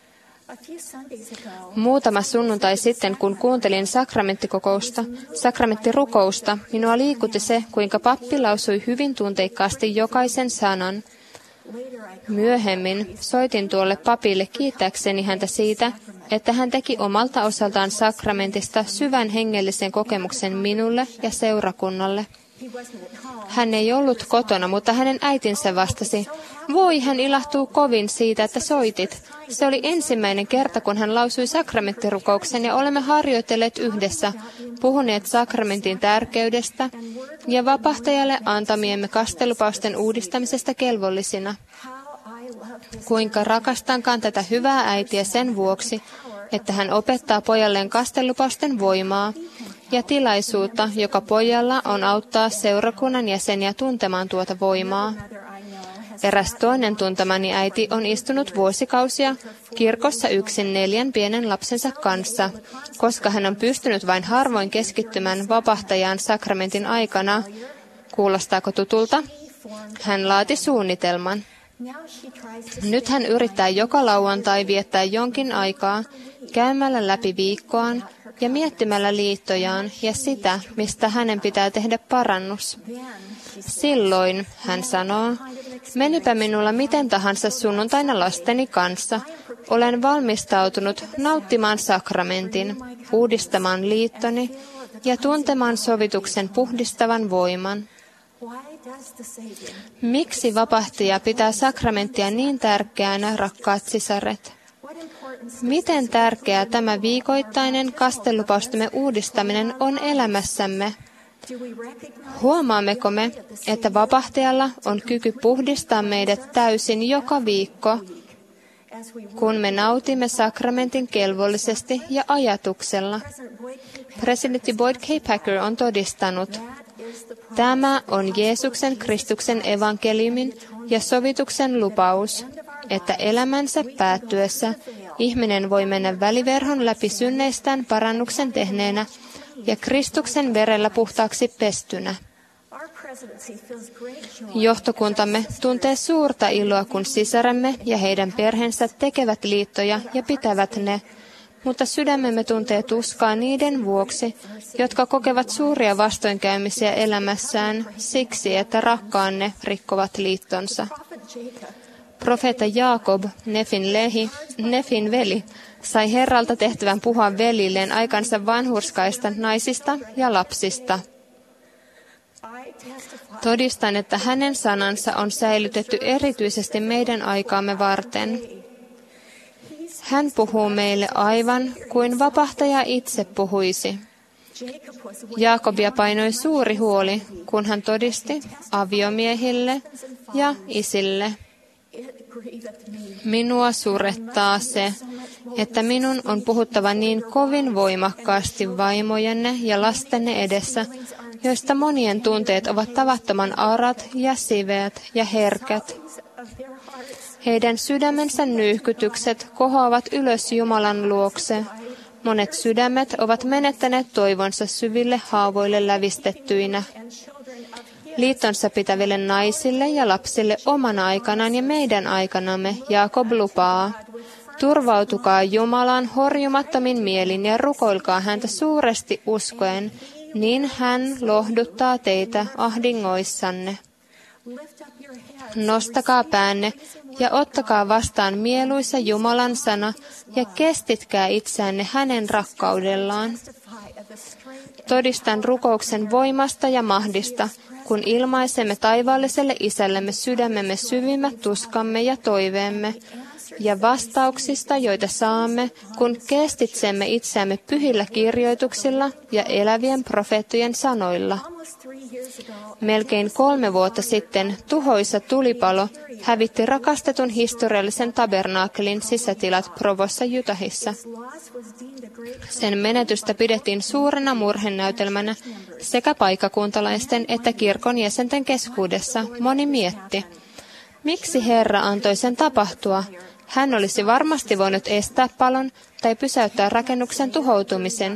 Muutama sunnuntai sitten, kun kuuntelin sakramenttikokousta, sakramenttirukousta, minua liikutti se, kuinka pappi lausui hyvin tunteikkaasti jokaisen sanan. Myöhemmin soitin tuolle papille kiittääkseni häntä siitä, että hän teki omalta osaltaan sakramentista syvän hengellisen kokemuksen minulle ja seurakunnalle. Hän ei ollut kotona, mutta hänen äitinsä vastasi, voi, hän ilahtuu kovin siitä, että soitit. Se oli ensimmäinen kerta, kun hän lausui sakramenttirukouksen ja olemme harjoitelleet yhdessä, puhuneet sakramentin tärkeydestä ja vapahtajalle antamiemme kastelupausten uudistamisesta kelvollisina. Kuinka rakastankaan tätä hyvää äitiä sen vuoksi, että hän opettaa pojalleen kastelupausten voimaa ja tilaisuutta, joka pojalla on auttaa seurakunnan jäseniä tuntemaan tuota voimaa. Eräs toinen tuntemani äiti on istunut vuosikausia kirkossa yksin neljän pienen lapsensa kanssa, koska hän on pystynyt vain harvoin keskittymään vapahtajaan sakramentin aikana. Kuulostaako tutulta? Hän laati suunnitelman. Nyt hän yrittää joka lauantai viettää jonkin aikaa käymällä läpi viikkoaan ja miettimällä liittojaan ja sitä, mistä hänen pitää tehdä parannus. Silloin, hän sanoo, menipä minulla miten tahansa sunnuntaina lasteni kanssa, olen valmistautunut nauttimaan sakramentin, uudistamaan liittoni ja tuntemaan sovituksen puhdistavan voiman. Miksi vapahtaja pitää sakramenttia niin tärkeänä, rakkaat sisaret? Miten tärkeää tämä viikoittainen kastelupaustamme uudistaminen on elämässämme? Huomaammeko me, että vapahtajalla on kyky puhdistaa meidät täysin joka viikko, kun me nautimme sakramentin kelvollisesti ja ajatuksella? Presidentti Boyd K. Packer on todistanut, tämä on Jeesuksen Kristuksen evankeliumin ja sovituksen lupaus, että elämänsä päättyessä ihminen voi mennä väliverhon läpi synneistään parannuksen tehneenä ja Kristuksen verellä puhtaaksi pestynä. Johtokuntamme tuntee suurta iloa, kun sisaremme ja heidän perheensä tekevät liittoja ja pitävät ne, mutta sydämemme tuntee tuskaa niiden vuoksi, jotka kokevat suuria vastoinkäymisiä elämässään siksi, että rakkaanne rikkovat liittonsa. Profeetta Jaakob, Nefin, lehi, Nefin veli, sai Herralta tehtävän puhua velilleen aikansa vanhurskaista naisista ja lapsista. Todistan, että hänen sanansa on säilytetty erityisesti meidän aikaamme varten. Hän puhuu meille aivan kuin vapahtaja itse puhuisi. Jaakobia painoi suuri huoli, kun hän todisti aviomiehille ja isille. Minua surettaa se, että minun on puhuttava niin kovin voimakkaasti vaimojenne ja lastenne edessä, joista monien tunteet ovat tavattoman arat ja siveät ja herkät. Heidän sydämensä nyyhkytykset kohoavat ylös Jumalan luokse. Monet sydämet ovat menettäneet toivonsa syville haavoille lävistettyinä. Liittonsa pitäville naisille ja lapsille omana aikanaan ja meidän aikanamme Jaakob lupaa. Turvautukaa Jumalan horjumattomin mielin ja rukoilkaa häntä suuresti uskoen, niin hän lohduttaa teitä ahdingoissanne. Nostakaa päänne ja ottakaa vastaan mieluisa Jumalan sana ja kestitkää itseänne hänen rakkaudellaan. Todistan rukouksen voimasta ja mahdista, kun ilmaisemme taivaalliselle Isällemme sydämemme syvimmät tuskamme ja toiveemme, ja vastauksista, joita saamme, kun kestitsemme itseämme pyhillä kirjoituksilla ja elävien profeettojen sanoilla. Melkein kolme vuotta sitten tuhoisa tulipalo hävitti rakastetun historiallisen tabernaakelin sisätilat Provossa, Utahissa. Sen menetystä pidettiin suurena murhenäytelmänä sekä paikakuntalaisten että kirkon jäsenten keskuudessa. Moni mietti, miksi Herra antoi sen tapahtua. Hän olisi varmasti voinut estää palon tai pysäyttää rakennuksen tuhoutumisen.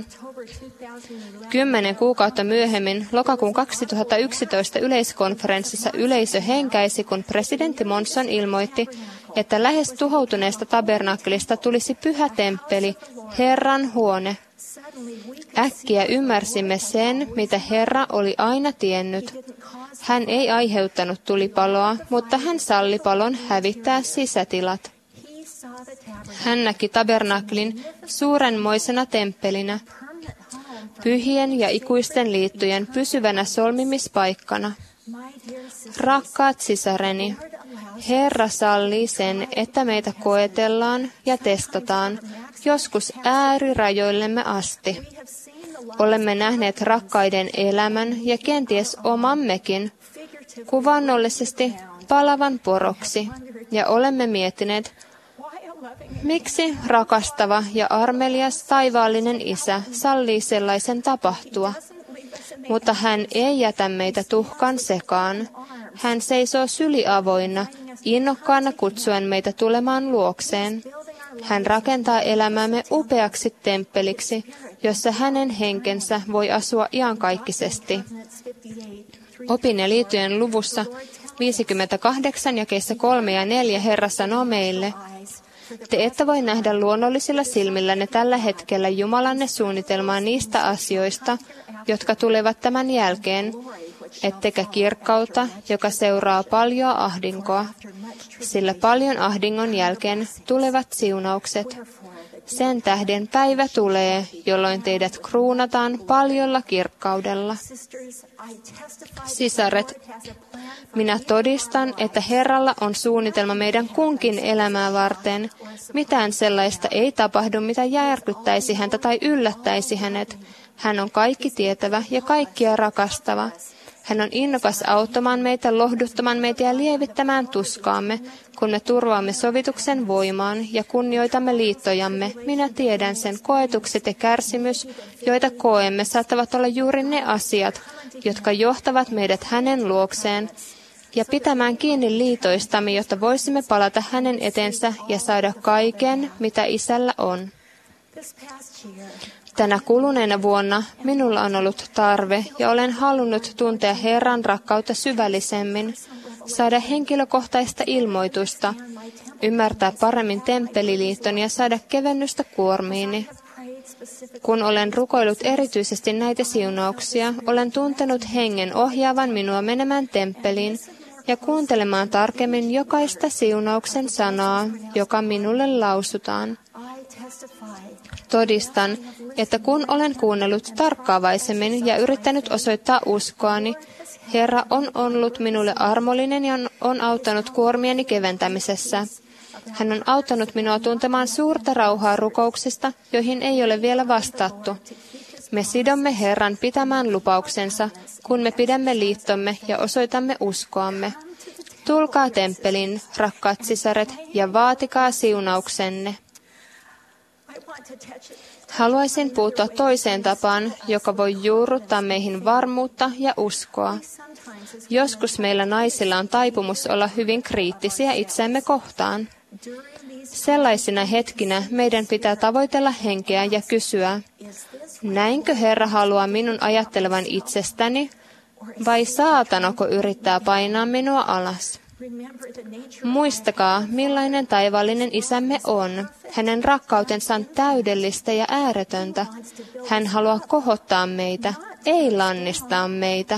Kymmenen kuukautta myöhemmin lokakuun kaksituhattayksitoista yleiskonferenssissa yleisö henkäisi, kun presidentti Monson ilmoitti, että lähes tuhoutuneesta tabernakkelista tulisi pyhä temppeli, Herran huone. Äkkiä ymmärsimme sen, mitä Herra oli aina tiennyt. Hän ei aiheuttanut tulipaloa, mutta hän salli palon hävittää sisätilat. Hän näki tabernaklin suurenmoisena temppelinä, pyhien ja ikuisten liittojen pysyvänä solmimispaikkana. Rakkaat sisareni, Herra sallii sen, että meitä koetellaan ja testataan, joskus äärirajoillemme asti. Olemme nähneet rakkaiden elämän ja kenties omammekin kuvannollisesti palavan poroksi, ja olemme miettineet, miksi rakastava ja armelias taivaallinen Isä sallii sellaisen tapahtua. Mutta hän ei jätä meitä tuhkan sekaan. Hän seisoo syli avoinna, innokkaana kutsuen meitä tulemaan luokseen. Hän rakentaa elämämme upeaksi temppeliksi, jossa hänen henkensä voi asua iankaikkisesti. Opin ja liittojen luvussa viisikymmentäkahdeksan jakeissa kolme ja neljä Herra sanoo meille, te ette voi nähdä luonnollisilla silmillänne tällä hetkellä Jumalanne suunnitelmaa niistä asioista, jotka tulevat tämän jälkeen, ettekä kirkkautta, joka seuraa paljon ahdinkoa, sillä paljon ahdingon jälkeen tulevat siunaukset. Sen tähden päivä tulee, jolloin teidät kruunataan paljolla kirkkaudella. Sisaret, minä todistan, että Herralla on suunnitelma meidän kunkin elämää varten. Mitään sellaista ei tapahdu, mitä järkyttäisi häntä tai yllättäisi hänet. Hän on kaikki tietävä ja kaikkia rakastava. Hän on innokas auttamaan meitä, lohduttamaan meitä ja lievittämään tuskaamme, kun me turvaamme sovituksen voimaan ja kunnioitamme liittojamme. Minä tiedän sen, koetukset ja kärsimys, joita koemme, saattavat olla juuri ne asiat, jotka johtavat meidät hänen luokseen ja pitämään kiinni liitoistamme, jotta voisimme palata hänen etensä ja saada kaiken, mitä Isällä on. Tänä kuluneena vuonna minulla on ollut tarve ja olen halunnut tuntea Herran rakkautta syvällisemmin, saada henkilökohtaista ilmoitusta, ymmärtää paremmin temppeliliiton ja saada kevennystä kuormiini. Kun olen rukoillut erityisesti näitä siunauksia, olen tuntenut hengen ohjaavan minua menemään temppeliin ja kuuntelemaan tarkemmin jokaista siunauksen sanaa, joka minulle lausutaan. Todistan, että kun olen kuunnellut tarkkaavaisemmin ja yrittänyt osoittaa uskoani, Herra on ollut minulle armollinen ja on auttanut kuormieni keventämisessä. Hän on auttanut minua tuntemaan suurta rauhaa rukouksista, joihin ei ole vielä vastattu. Me sidomme Herran pitämään lupauksensa, kun me pidämme liittomme ja osoitamme uskoamme. Tulkaa temppeliin, rakkaat sisaret, ja vaatikaa siunauksenne. Haluaisin puuttua toiseen tapaan, joka voi juurruttaa meihin varmuutta ja uskoa. Joskus meillä naisilla on taipumus olla hyvin kriittisiä itseämme kohtaan. Sellaisina hetkinä meidän pitää tavoitella henkeä ja kysyä, näinkö Herra haluaa minun ajattelevan itsestäni, vai saatanako yrittää painaa minua alas? Muistakaa, millainen taivaallinen Isämme on. Hänen rakkautensa on täydellistä ja ääretöntä. Hän haluaa kohottaa meitä, ei lannistaa meitä.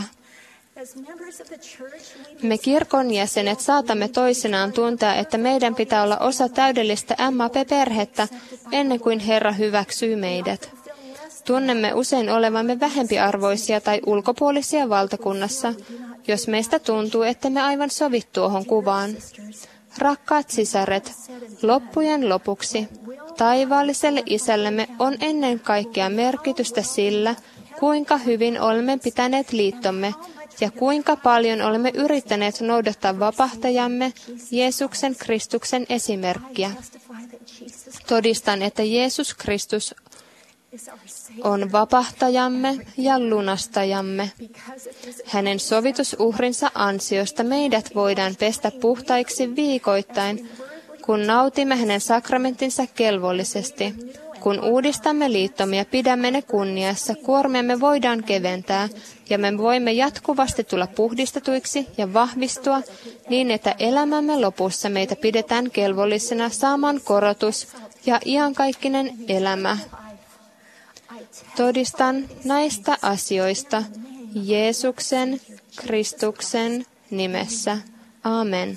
Me kirkon jäsenet saatamme toisinaan tuntea, että meidän pitää olla osa täydellistä M A P-perhettä ennen kuin Herra hyväksyy meidät. Tunnemme usein olevamme vähempiarvoisia tai ulkopuolisia valtakunnassa, jos meistä tuntuu, että me aivan sovi tuohon kuvaan. Rakkaat sisaret, loppujen lopuksi taivaalliselle Isällemme on ennen kaikkea merkitystä sillä, kuinka hyvin olemme pitäneet liittomme ja kuinka paljon olemme yrittäneet noudattaa vapahtajamme Jeesuksen Kristuksen esimerkkiä. Todistan, että Jeesus Kristus on vapahtajamme ja lunastajamme. Hänen sovitusuhrinsa ansiosta meidät voidaan pestä puhtaiksi viikoittain, kun nautimme hänen sakramentinsa kelvollisesti, Kun uudistamme liittomme ja pidämme ne kunniassa, kuormiamme voidaan keventää ja me voimme jatkuvasti tulla puhdistetuiksi ja vahvistua niin, että elämämme lopussa meitä pidetään kelvollisena saamaan korotus ja iankaikkinen elämä. Todistan näistä asioista Jeesuksen Kristuksen nimessä. Amen.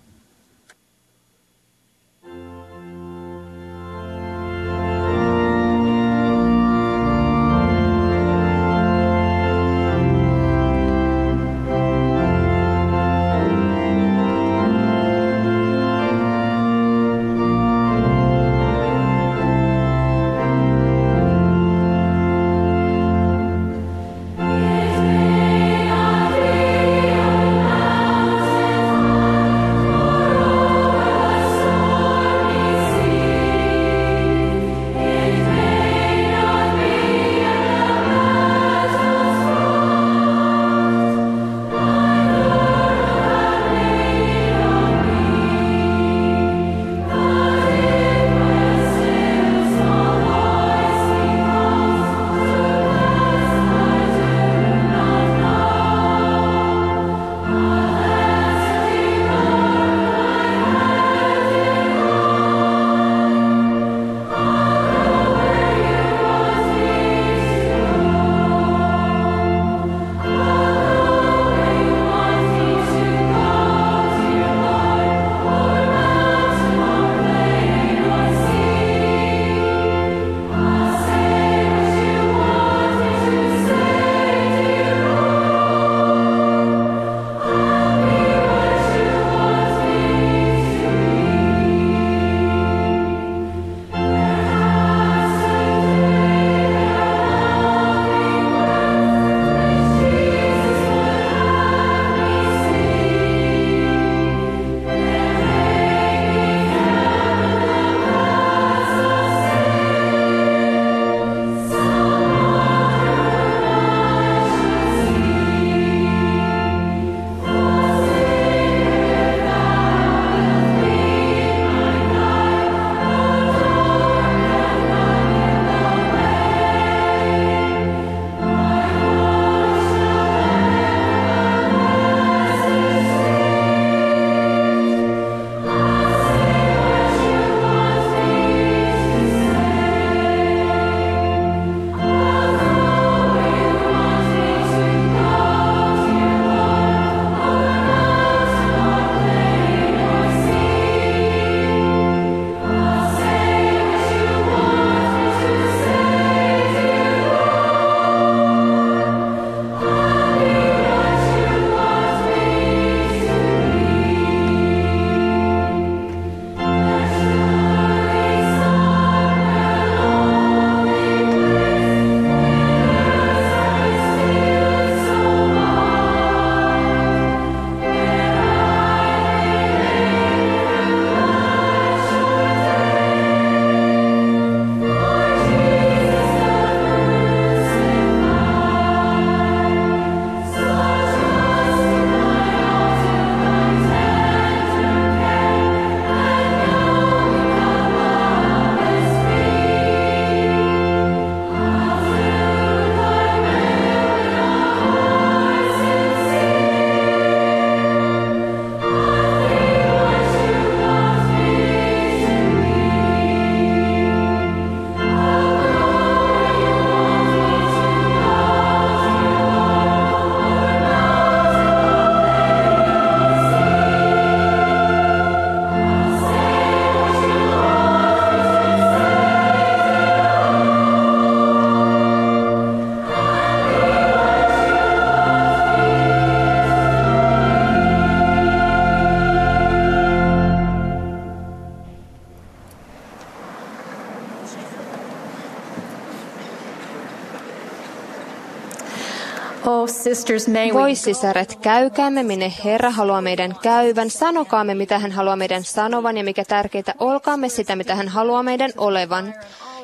Oh, sisters, may we Voi sisaret, käykäämme minne Herra haluaa meidän käyvän, sanokaamme mitä hän haluaa meidän sanovan ja mikä tärkeintä, olkaamme sitä mitä hän haluaa meidän olevan.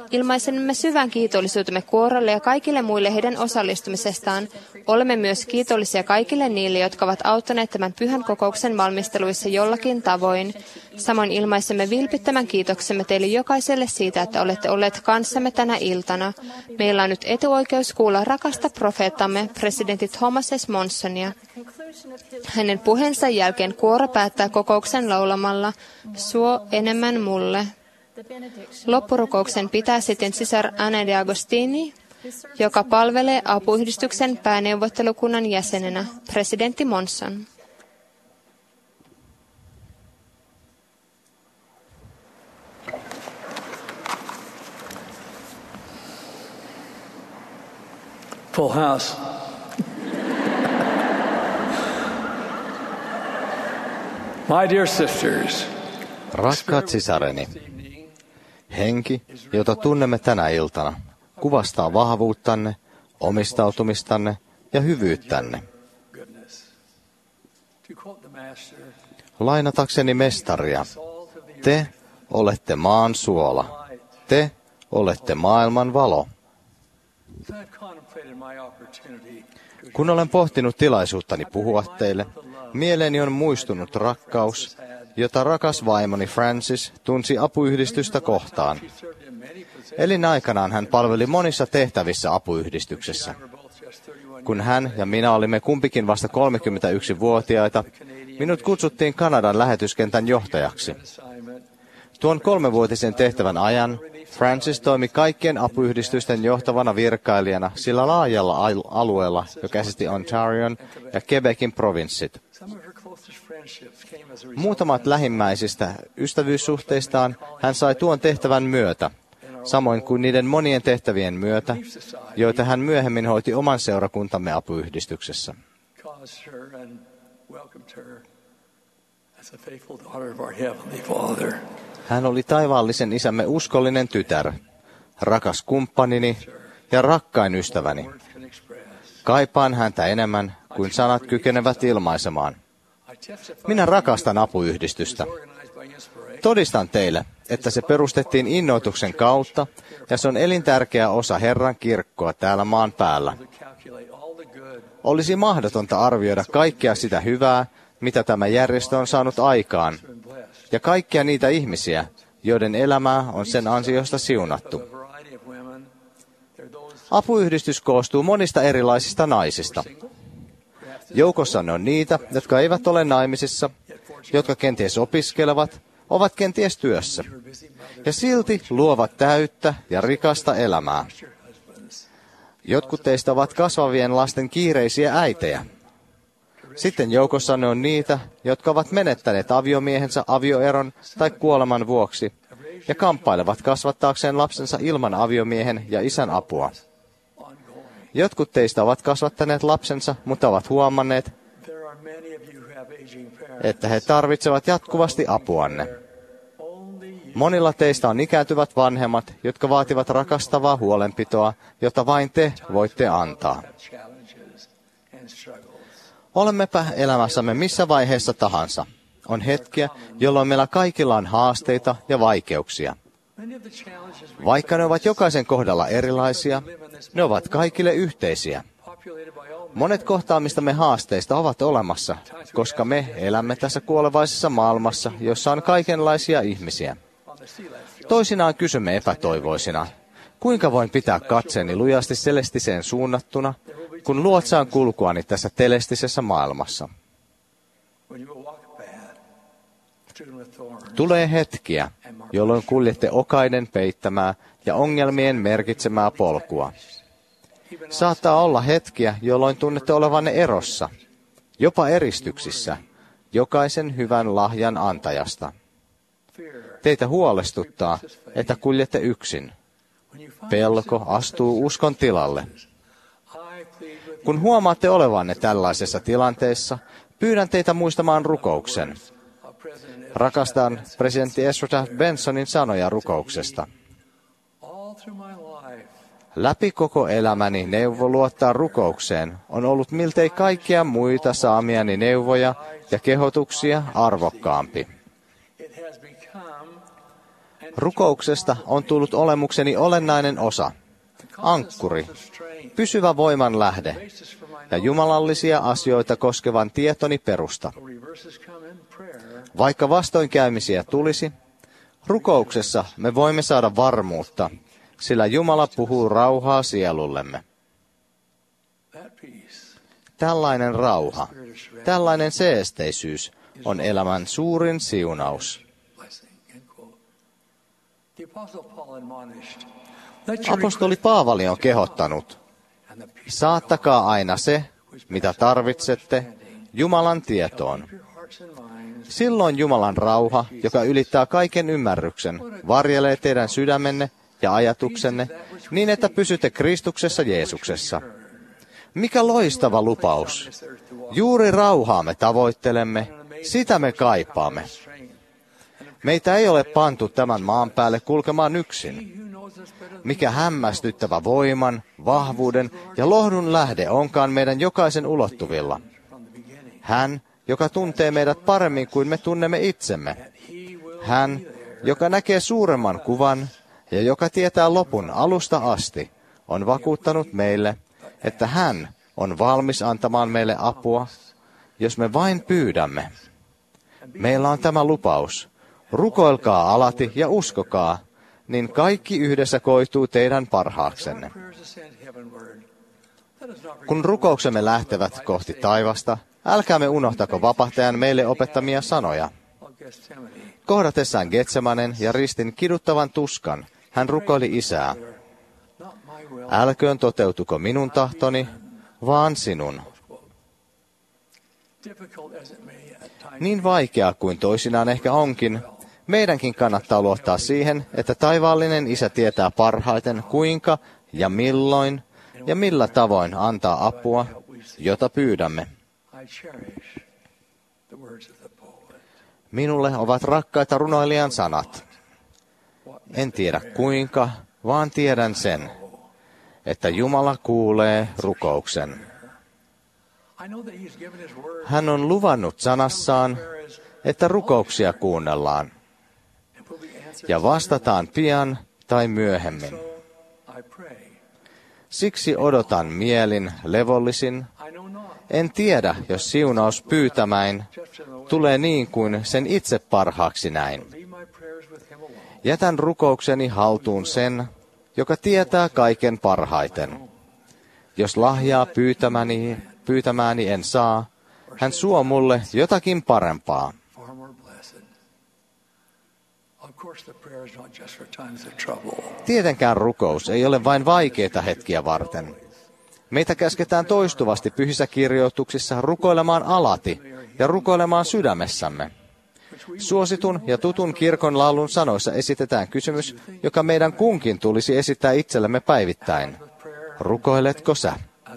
Ilmaisemme syvän kiitollisuutemme kuorolle ja kaikille muille heidän osallistumisestaan. Olemme myös kiitollisia kaikille niille, jotka ovat auttaneet tämän pyhän kokouksen valmisteluissa jollakin tavoin. Samoin ilmaisemme vilpittömän kiitoksemme teille jokaiselle siitä, että olette olleet kanssamme tänä iltana. Meillä on nyt etuoikeus kuulla rakasta profeettamme, presidentti Thomas S. Monsonia. Hänen puheensa jälkeen kuoro päättää kokouksen laulamalla "Suo enemmän mulle". Loppurukouksen pitää sitten sisar Anna de Agostini, joka palvelee apuyhdistyksen pääneuvottelukunnan jäsenenä, presidentti Monson. Full house. My dear sisters, Rakkaat sisareni, henki, jota tunnemme tänä iltana, kuvastaa vahvuuttanne, omistautumistanne ja hyvyyttänne. Lainatakseni mestaria, te olette maan suola, te olette maailman valo. Kun olen pohtinut tilaisuuttani puhua teille, mieleeni on muistunut rakkaus, jota rakas vaimoni Francis tunsi apuyhdistystä kohtaan. Elinaikanaan hän palveli monissa tehtävissä apuyhdistyksessä. Kun hän ja minä olimme kumpikin vasta kolmekymmentäyksivuotiaita, minut kutsuttiin Kanadan lähetyskentän johtajaksi. Tuon kolmevuotisen tehtävän ajan Francis toimi kaikkien apuyhdistysten johtavana virkailijana sillä laajalla alueella, joka käsitti Ontarion ja Quebecin provinssit. Muutamat lähimmäisistä ystävyyssuhteistaan hän sai tuon tehtävän myötä, samoin kuin niiden monien tehtävien myötä, joita hän myöhemmin hoiti oman seurakuntamme apuyhdistyksessä. Hän oli taivaallisen isämme uskollinen tytär, rakas kumppanini ja rakkain ystäväni. Kaipaan häntä enemmän kuin sanat kykenevät ilmaisemaan. Minä rakastan apuyhdistystä. Todistan teille, että se perustettiin innoituksen kautta ja se on elintärkeä osa Herran kirkkoa täällä maan päällä. Olisi mahdotonta arvioida kaikkea sitä hyvää, mitä tämä järjestö on saanut aikaan, ja kaikkia niitä ihmisiä, joiden elämää on sen ansiosta siunattu. Apuyhdistys koostuu monista erilaisista naisista. Joukossanne on niitä, jotka eivät ole naimisissa, jotka kenties opiskelevat, ovat kenties työssä, ja silti luovat täyttä ja rikasta elämää. Jotkut teistä ovat kasvavien lasten kiireisiä äitejä. Sitten joukossanne on niitä, jotka ovat menettäneet aviomiehensä avioeron tai kuoleman vuoksi ja kamppailevat kasvattaakseen lapsensa ilman aviomiehen ja isän apua. Jotkut teistä ovat kasvattaneet lapsensa, mutta ovat huomanneet, että he tarvitsevat jatkuvasti apuanne. Monilla teistä on ikääntyvät vanhemmat, jotka vaativat rakastavaa huolenpitoa, jota vain te voitte antaa. Olemmepa elämässämme missä vaiheessa tahansa. On hetkiä, jolloin meillä kaikilla on haasteita ja vaikeuksia. Vaikka ne ovat jokaisen kohdalla erilaisia, ne ovat kaikille yhteisiä. Monet kohtaamistamme haasteista ovat olemassa, koska me elämme tässä kuolevaisessa maailmassa, jossa on kaikenlaisia ihmisiä. Toisinaan kysymme epätoivoisina, kuinka voin pitää katseeni lujasti celestiseen suunnattuna, kun luotsaan kulkuani tässä telestisessä maailmassa. Tulee hetkiä, jolloin kuljette okaiden peittämää ja ongelmien merkitsemää polkua. Saattaa olla hetkiä, jolloin tunnette olevanne erossa, jopa eristyksissä, jokaisen hyvän lahjan antajasta. Teitä huolestuttaa, että kuljette yksin. Pelko astuu uskon tilalle. Kun huomaatte olevanne tällaisessa tilanteessa, pyydän teitä muistamaan rukouksen. Rakastan presidentti Ezra Taft Bensonin sanoja rukouksesta. Läpi koko elämäni neuvo luottaa rukoukseen on ollut miltei kaikkia muita saamiani neuvoja ja kehotuksia arvokkaampi. Rukouksesta on tullut olemukseni olennainen osa, ankkuri, pysyvä voiman lähde ja jumalallisia asioita koskevan tietoni perusta. Vaikka vastoinkäymisiä tulisi, rukouksessa me voimme saada varmuutta, sillä Jumala puhuu rauhaa sielullemme. Tällainen rauha, tällainen seesteisyys on elämän suurin siunaus. Apostoli Paavali on kehottanut, saattakaa aina se, mitä tarvitsette, Jumalan tietoon. Silloin Jumalan rauha, joka ylittää kaiken ymmärryksen, varjelee teidän sydämenne ja ajatuksenne niin, että pysytte Kristuksessa Jeesuksessa. Mikä loistava lupaus! Juuri rauhaa me tavoittelemme, sitä me kaipaamme. Meitä ei ole pantu tämän maan päälle kulkemaan yksin. Mikä hämmästyttävä voiman, vahvuuden ja lohdun lähde onkaan meidän jokaisen ulottuvilla. Hän, joka tuntee meidät paremmin kuin me tunnemme itsemme. Hän, joka näkee suuremman kuvan ja joka tietää lopun alusta asti, on vakuuttanut meille, että hän on valmis antamaan meille apua, jos me vain pyydämme. Meillä on tämä lupaus. Rukoilkaa alati ja uskokaa, niin kaikki yhdessä koituu teidän parhaaksenne. Kun rukouksemme lähtevät kohti taivasta, älkäämme unohtako vapahtajan meille opettamia sanoja. Kohdatessaan Getsemanen ja ristin kiduttavan tuskan, hän rukoili Isää. Älköön toteutuko minun tahtoni, vaan sinun. Niin vaikeaa kuin toisinaan ehkä onkin, meidänkin kannattaa luottaa siihen, että taivaallinen Isä tietää parhaiten, kuinka ja milloin ja millä tavoin antaa apua, jota pyydämme. Minulle ovat rakkaita runoilijan sanat. En tiedä kuinka, vaan tiedän sen, että Jumala kuulee rukouksen. Hän on luvannut sanassaan, että rukouksia kuunnellaan ja vastataan pian tai myöhemmin. Siksi odotan mielin levollisin. En tiedä, jos siunaus pyytämäin tulee niin kuin sen itse parhaaksi näin. Jätän rukoukseni haltuun sen, joka tietää kaiken parhaiten. Jos lahjaa pyytämäni, pyytämääni en saa, hän suo mulle jotakin parempaa. Tietenkään rukous ei ole vain vaikeita hetkiä varten. Meitä käsketään toistuvasti pyhissä kirjoituksissa rukoilemaan alati ja rukoilemaan sydämessämme. Suositun ja tutun kirkon laulun sanoissa esitetään kysymys, joka meidän kunkin tulisi esittää itsellemme päivittäin. Rukoiletko sä?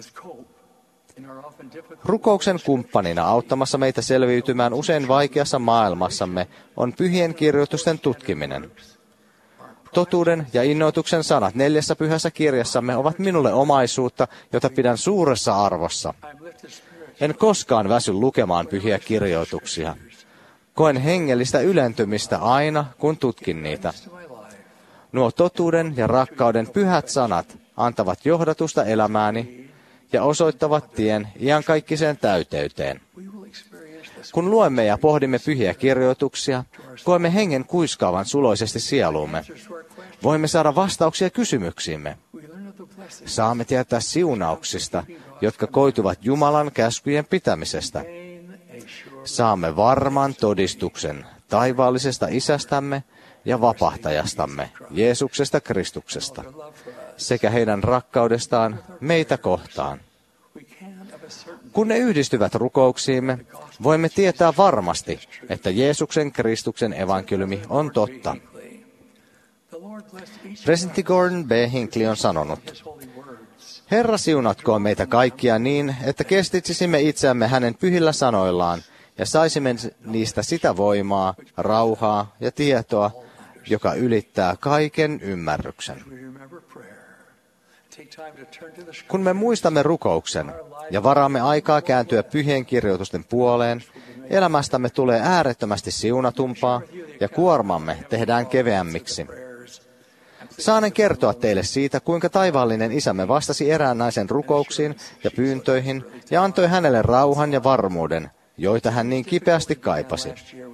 Rukouksen kumppanina auttamassa meitä selviytymään usein vaikeassa maailmassamme on pyhien kirjoitusten tutkiminen. Totuuden ja innoituksen sanat neljässä pyhässä kirjassamme ovat minulle omaisuutta, jota pidän suuressa arvossa. En koskaan väsy lukemaan pyhiä kirjoituksia. Koen hengellistä ylentymistä aina, kun tutkin niitä. Nuo totuuden ja rakkauden pyhät sanat antavat johdatusta elämääni ja osoittavat tien iankaikkiseen täyteyteen. Kun luemme ja pohdimme pyhiä kirjoituksia, koemme hengen kuiskaavan suloisesti sieluumme. Voimme saada vastauksia kysymyksiimme. Saamme tietää siunauksista, jotka koituvat Jumalan käskyjen pitämisestä. Saamme varman todistuksen taivaallisesta Isästämme ja vapahtajastamme, Jeesuksesta Kristuksesta, sekä heidän rakkaudestaan meitä kohtaan. Kun ne yhdistyvät rukouksiimme, voimme tietää varmasti, että Jeesuksen Kristuksen evankeliumi on totta. Presidentti Gordon B. Hinckley on sanonut, Herra siunatkoon meitä kaikkia niin, että kestitsisimme itseämme hänen pyhillä sanoillaan ja saisimme niistä sitä voimaa, rauhaa ja tietoa, joka ylittää kaiken ymmärryksen. Kun me muistamme rukouksen ja varaamme aikaa kääntyä pyhien kirjoitusten puoleen, elämästämme tulee äärettömästi siunatumpaa ja kuormamme tehdään keveämmiksi. Saanen kertoa teille siitä, kuinka taivaallinen isämme vastasi erään naisen rukouksiin ja pyyntöihin ja antoi hänelle rauhan ja varmuuden, joita hän niin kipeästi kaipasi.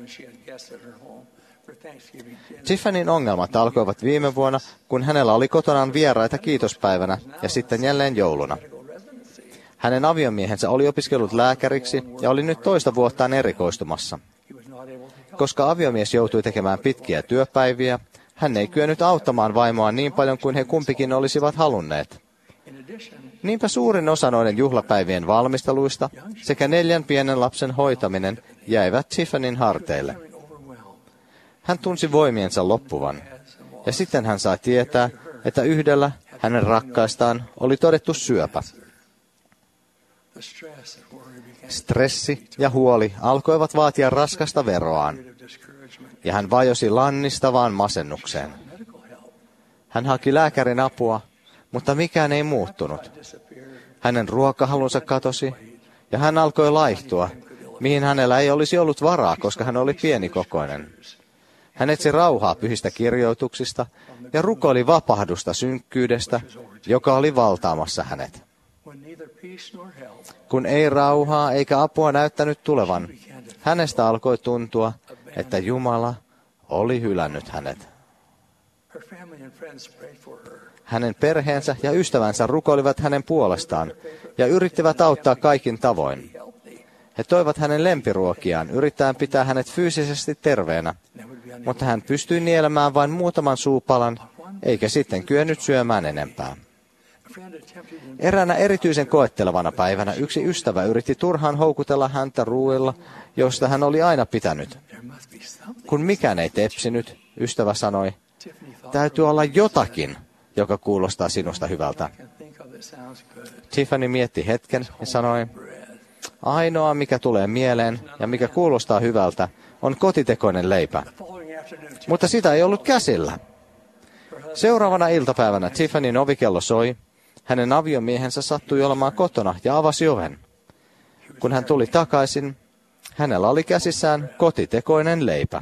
Tiffanyn ongelmat alkoivat viime vuonna, kun hänellä oli kotonaan vieraita kiitospäivänä ja sitten jälleen jouluna. Hänen aviomiehensä oli opiskellut lääkäriksi ja oli nyt toista vuottaan erikoistumassa. Koska aviomies joutui tekemään pitkiä työpäiviä, hän ei kyennyt auttamaan vaimoaan niin paljon kuin he kumpikin olisivat halunneet. Niinpä suurin osa noiden juhlapäivien valmisteluista sekä neljän pienen lapsen hoitaminen jäivät Tiffanyn harteille. Hän tunsi voimiensa loppuvan, ja sitten hän sai tietää, että yhdellä hänen rakkaistaan oli todettu syöpä. Stressi ja huoli alkoivat vaatia raskasta veroaan, ja hän vajosi lannistavaan masennukseen. Hän haki lääkärin apua, mutta mikään ei muuttunut. Hänen ruokahalunsa katosi, ja hän alkoi laihtua, mihin hänellä ei olisi ollut varaa, koska hän oli pienikokoinen. Hän etsi rauhaa pyhistä kirjoituksista ja rukoili vapahdusta synkkyydestä, joka oli valtaamassa hänet. Kun ei rauhaa eikä apua näyttänyt tulevan, hänestä alkoi tuntua, että Jumala oli hylännyt hänet. Hänen perheensä ja ystävänsä rukoilivat hänen puolestaan ja yrittivät auttaa kaikin tavoin. He toivat hänen lempiruokiaan, yrittäen pitää hänet fyysisesti terveenä, mutta hän pystyi nielemään vain muutaman suupalan, eikä sitten kyennyt syömään enempää. Eräänä erityisen koettelevana päivänä yksi ystävä yritti turhaan houkutella häntä ruuilla, josta hän oli aina pitänyt. Kun mikään ei tepsinyt, ystävä sanoi, täytyy olla jotakin, joka kuulostaa sinusta hyvältä. Tiffany mietti hetken ja sanoi, ainoa mikä tulee mieleen ja mikä kuulostaa hyvältä on kotitekoinen leipä. Mutta sitä ei ollut käsillä. Seuraavana iltapäivänä Tiffanyn ovikello soi. Hänen aviomiehensä sattui olemaan kotona ja avasi oven. Kun hän tuli takaisin, hänellä oli käsissään kotitekoinen leipä.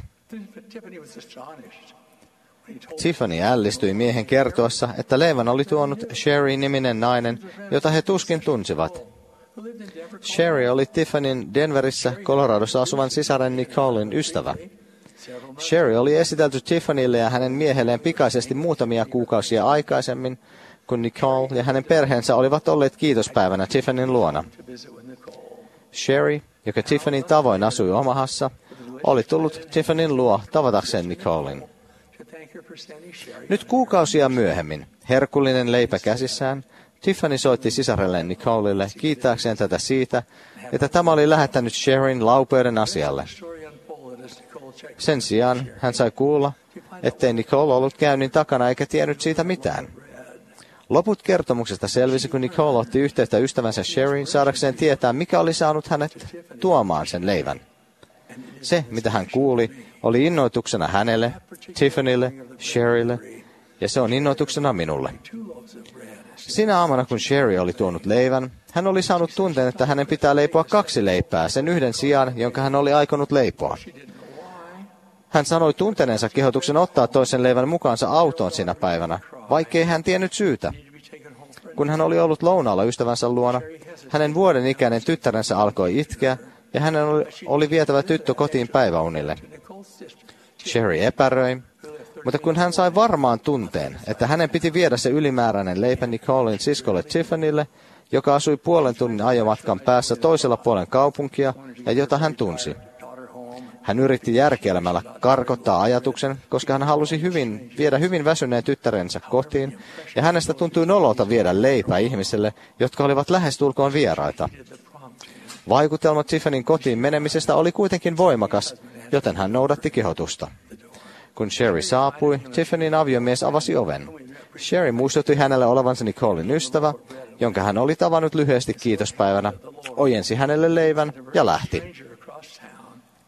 Tiffany ällistyi miehen kertoessa, että leivän oli tuonut Sherry-niminen nainen, jota he tuskin tunsivat. Sherry oli Tiffanyn Denverissä, Coloradossa asuvan sisaren Nicolein ystävä. Sherry oli esitelty Tiffanylle ja hänen miehelleen pikaisesti muutamia kuukausia aikaisemmin, kun Nicole ja hänen perheensä olivat olleet kiitospäivänä Tiffanyn luona. Sherry, joka Tiffanyn tavoin asui Omahassa, oli tullut Tiffanyn luo tavatakseen Nicolein. Nyt kuukausia myöhemmin, herkullinen leipä käsissään, Tiffany soitti sisarelleen Nicolelle kiittääkseen tätä siitä, että tämä oli lähettänyt Sherryn laupeuden asialle. Sen sijaan hän sai kuulla, ettei Nicole ollut käynnin takana eikä tiennyt siitä mitään. Loput kertomuksesta selvisi, kun Nicole otti yhteyttä ystävänsä Sherryn saadakseen tietää, mikä oli saanut hänet tuomaan sen leivän. Se, mitä hän kuuli, oli innoituksena hänelle, Tiffanylle, Sherrylle, ja se on innoituksena minulle. Sinä aamuna, kun Sherry oli tuonut leivän, hän oli saanut tunteen, että hänen pitää leipoa kaksi leipää sen yhden sijaan, jonka hän oli aikonut leipoa. Hän sanoi tunteneensa kehotuksen ottaa toisen leivän mukaansa autoon sinä päivänä, vaikkei hän tiennyt syytä. Kun hän oli ollut lounaalla ystävänsä luona, hänen vuoden ikäinen tyttärensä alkoi itkeä, ja hänen oli, oli vietävä tyttö kotiin päiväunille. Sherry epäröi, mutta kun hän sai varmaan tunteen, että hänen piti viedä se ylimääräinen leipä Nicolein siskolle Tiffanylle, joka asui puolen tunnin ajomatkan päässä toisella puolen kaupunkia ja jota hän tunsi. Hän yritti järkeilemällä karkottaa ajatuksen, koska hän halusi hyvin, viedä hyvin väsyneen tyttärensä kotiin, ja hänestä tuntui nololta viedä leipää ihmiselle, jotka olivat lähestulkoon vieraita. Vaikutelma Tiffanyn kotiin menemisestä oli kuitenkin voimakas, joten hän noudatti kehotusta. Kun Sherry saapui, Tiffanyn aviomies avasi oven. Sherry muistutti hänelle olevansa Nicolein ystävä, jonka hän oli tavannut lyhyesti kiitospäivänä, ojensi hänelle leivän ja lähti.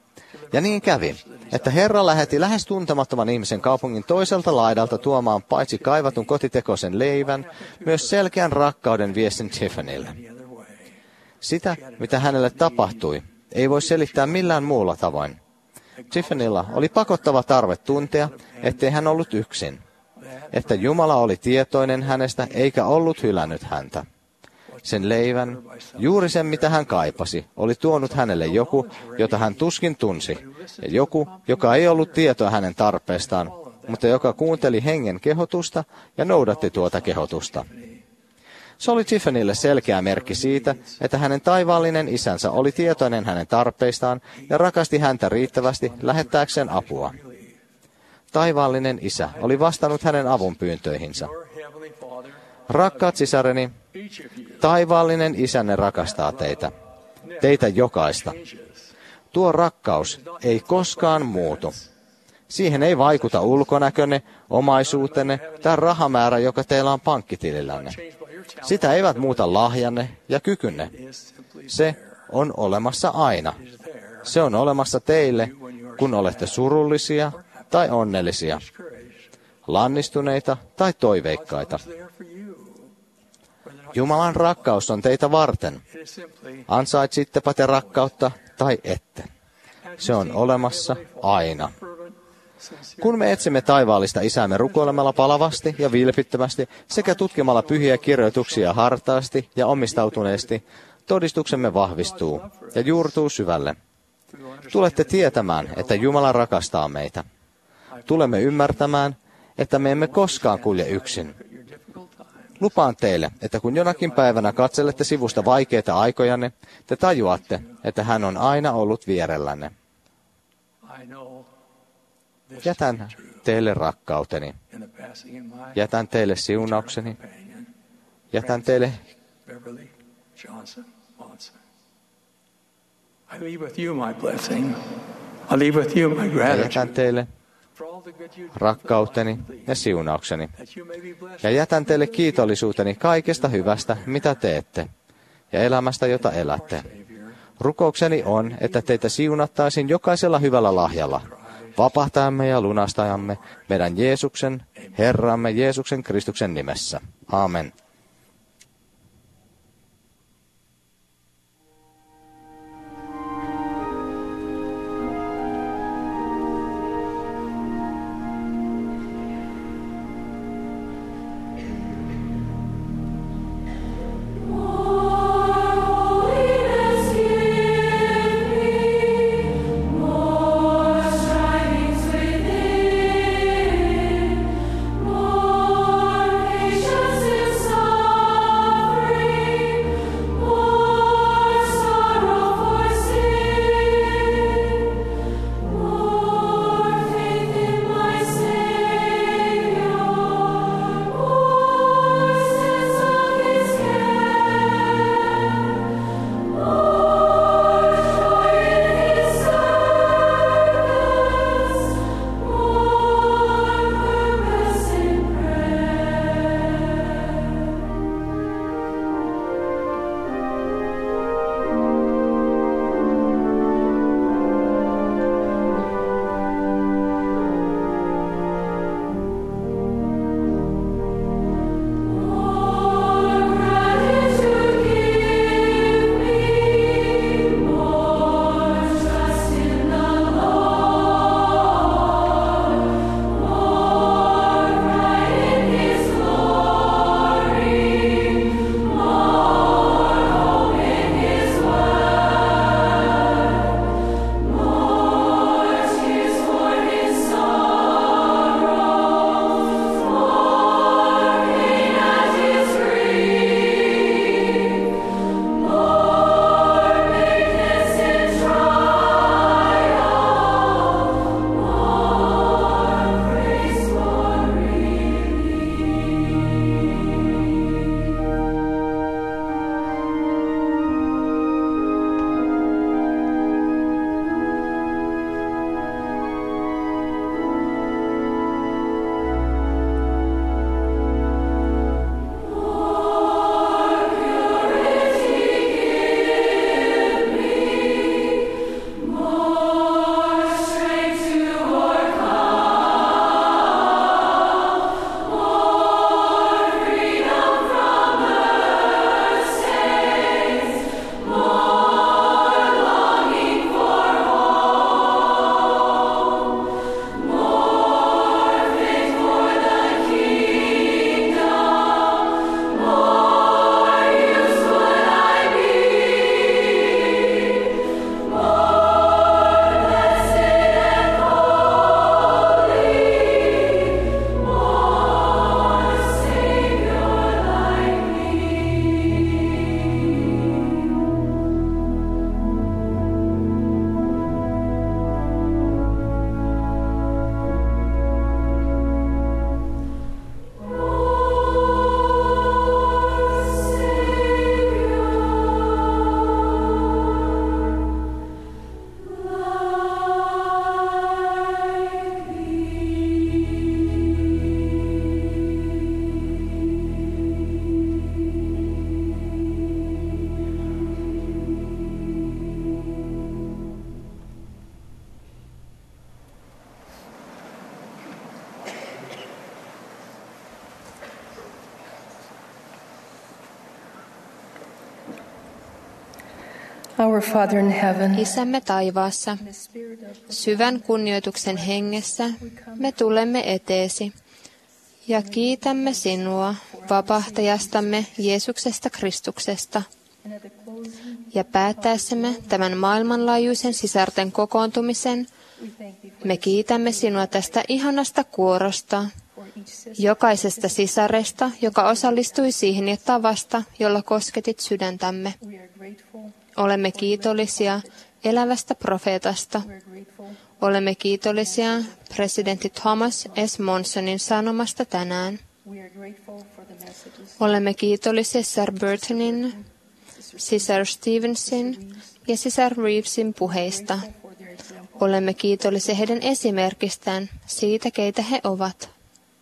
Ja niin kävi, että Herra lähetti lähes tuntemattoman ihmisen kaupungin toiselta laidalta tuomaan paitsi kaivatun kotitekoisen leivän, myös selkeän rakkauden viestin Tiffanylle. Sitä, mitä hänelle tapahtui, ei voi selittää millään muulla tavoin. Tiffanylla oli pakottava tarve tuntea, ettei hän ollut yksin, että Jumala oli tietoinen hänestä eikä ollut hylännyt häntä. Sen leivän, juuri sen mitä hän kaipasi, oli tuonut hänelle joku, jota hän tuskin tunsi, ja joku, joka ei ollut tietoa hänen tarpeestaan, mutta joka kuunteli hengen kehotusta ja noudatti tuota kehotusta. Se oli Tiffanylle selkeä merkki siitä, että hänen taivaallinen isänsä oli tietoinen hänen tarpeistaan ja rakasti häntä riittävästi lähettääkseen apua. Taivaallinen isä oli vastannut hänen avunpyyntöihinsä. Rakkaat sisareni, taivaallinen isänne rakastaa teitä, teitä jokaista. Tuo rakkaus ei koskaan muutu. Siihen ei vaikuta ulkonäkönne, omaisuutenne tai rahamäärä, joka teillä on pankkitilillänne. Sitä eivät muuta lahjanne ja kykynne. Se on olemassa aina. Se on olemassa teille, kun olette surullisia tai onnellisia, lannistuneita tai toiveikkaita. Jumalan rakkaus on teitä varten. Ansaitsittepa te rakkautta tai ette. Se on olemassa aina. Kun me etsimme taivaallista isäämme rukoilemalla palavasti ja vilpittömästi sekä tutkimalla pyhiä kirjoituksia hartaasti ja omistautuneesti, todistuksemme vahvistuu ja juurtuu syvälle. Tulette tietämään, että Jumala rakastaa meitä. Tulemme ymmärtämään, että me emme koskaan kulje yksin. Lupaan teille, että kun jonakin päivänä katselette sivusta vaikeita aikojanne, te tajuatte, että hän on aina ollut vierellänne. Jätän teille rakkauteni. Jätän teille siunaukseni. Jätän teille ja jätän teille rakkauteni ja siunaukseni. Ja jätän teille kiitollisuuteni kaikesta hyvästä, mitä teette, ja elämästä, jota elätte. Rukoukseni on, että teitä siunattaisiin jokaisella hyvällä lahjalla, vapahtajamme ja lunastajamme meidän Jeesuksen, Herramme Jeesuksen Kristuksen nimessä. Amen. More patience inside. Our Father in heaven, Isämme taivaassa, syvän kunnioituksen hengessä me tulemme eteesi ja kiitämme sinua vapahtajastamme Jeesuksesta Kristuksesta. Ja päättäessämme tämän maailmanlaajuisen sisarten kokoontumisen, me kiitämme sinua tästä ihanasta kuorosta, jokaisesta sisaresta, joka osallistui siihen ja tavasta, jolla kosketit sydäntämme. Olemme kiitollisia elävästä profeetasta. Olemme kiitollisia presidentti Thomas S. Monsonin sanomasta tänään. Olemme kiitollisia Sir Burtonin, sisar Stevensin ja sisar Reevesin puheista. Olemme kiitollisia heidän esimerkistään siitä, keitä he ovat.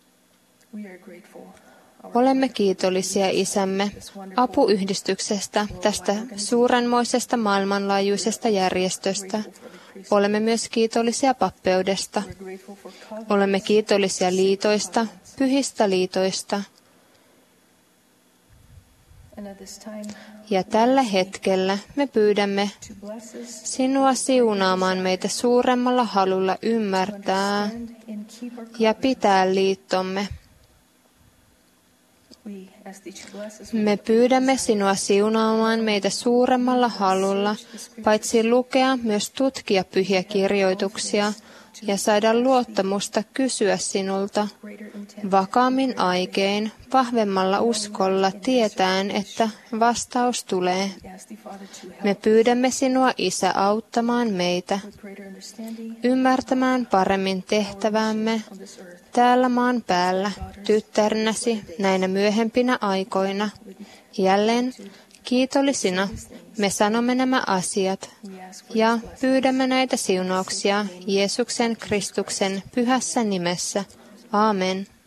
Olemme kiitollisia Isämme apuyhdistyksestä, tästä suurenmoisesta maailmanlaajuisesta järjestöstä. Olemme myös kiitollisia pappeudesta. Olemme kiitollisia liitoista, pyhistä liitoista. Ja tällä hetkellä me pyydämme sinua siunaamaan meitä suuremmalla halulla ymmärtää ja pitää liittomme. Me pyydämme sinua siunaamaan meitä suuremmalla halulla, paitsi lukea, myös tutkia pyhiä kirjoituksia ja saada luottamusta kysyä sinulta vakaammin aikein, vahvemmalla uskolla, tietäen, että vastaus tulee. Me pyydämme sinua, Isä, auttamaan meitä, ymmärtämään paremmin tehtävämme täällä maan päällä, tyttärnäsi näinä myöhempinä aikoina. Jälleen kiitollisina me sanomme nämä asiat ja pyydämme näitä siunauksia Jeesuksen Kristuksen pyhässä nimessä. Aamen.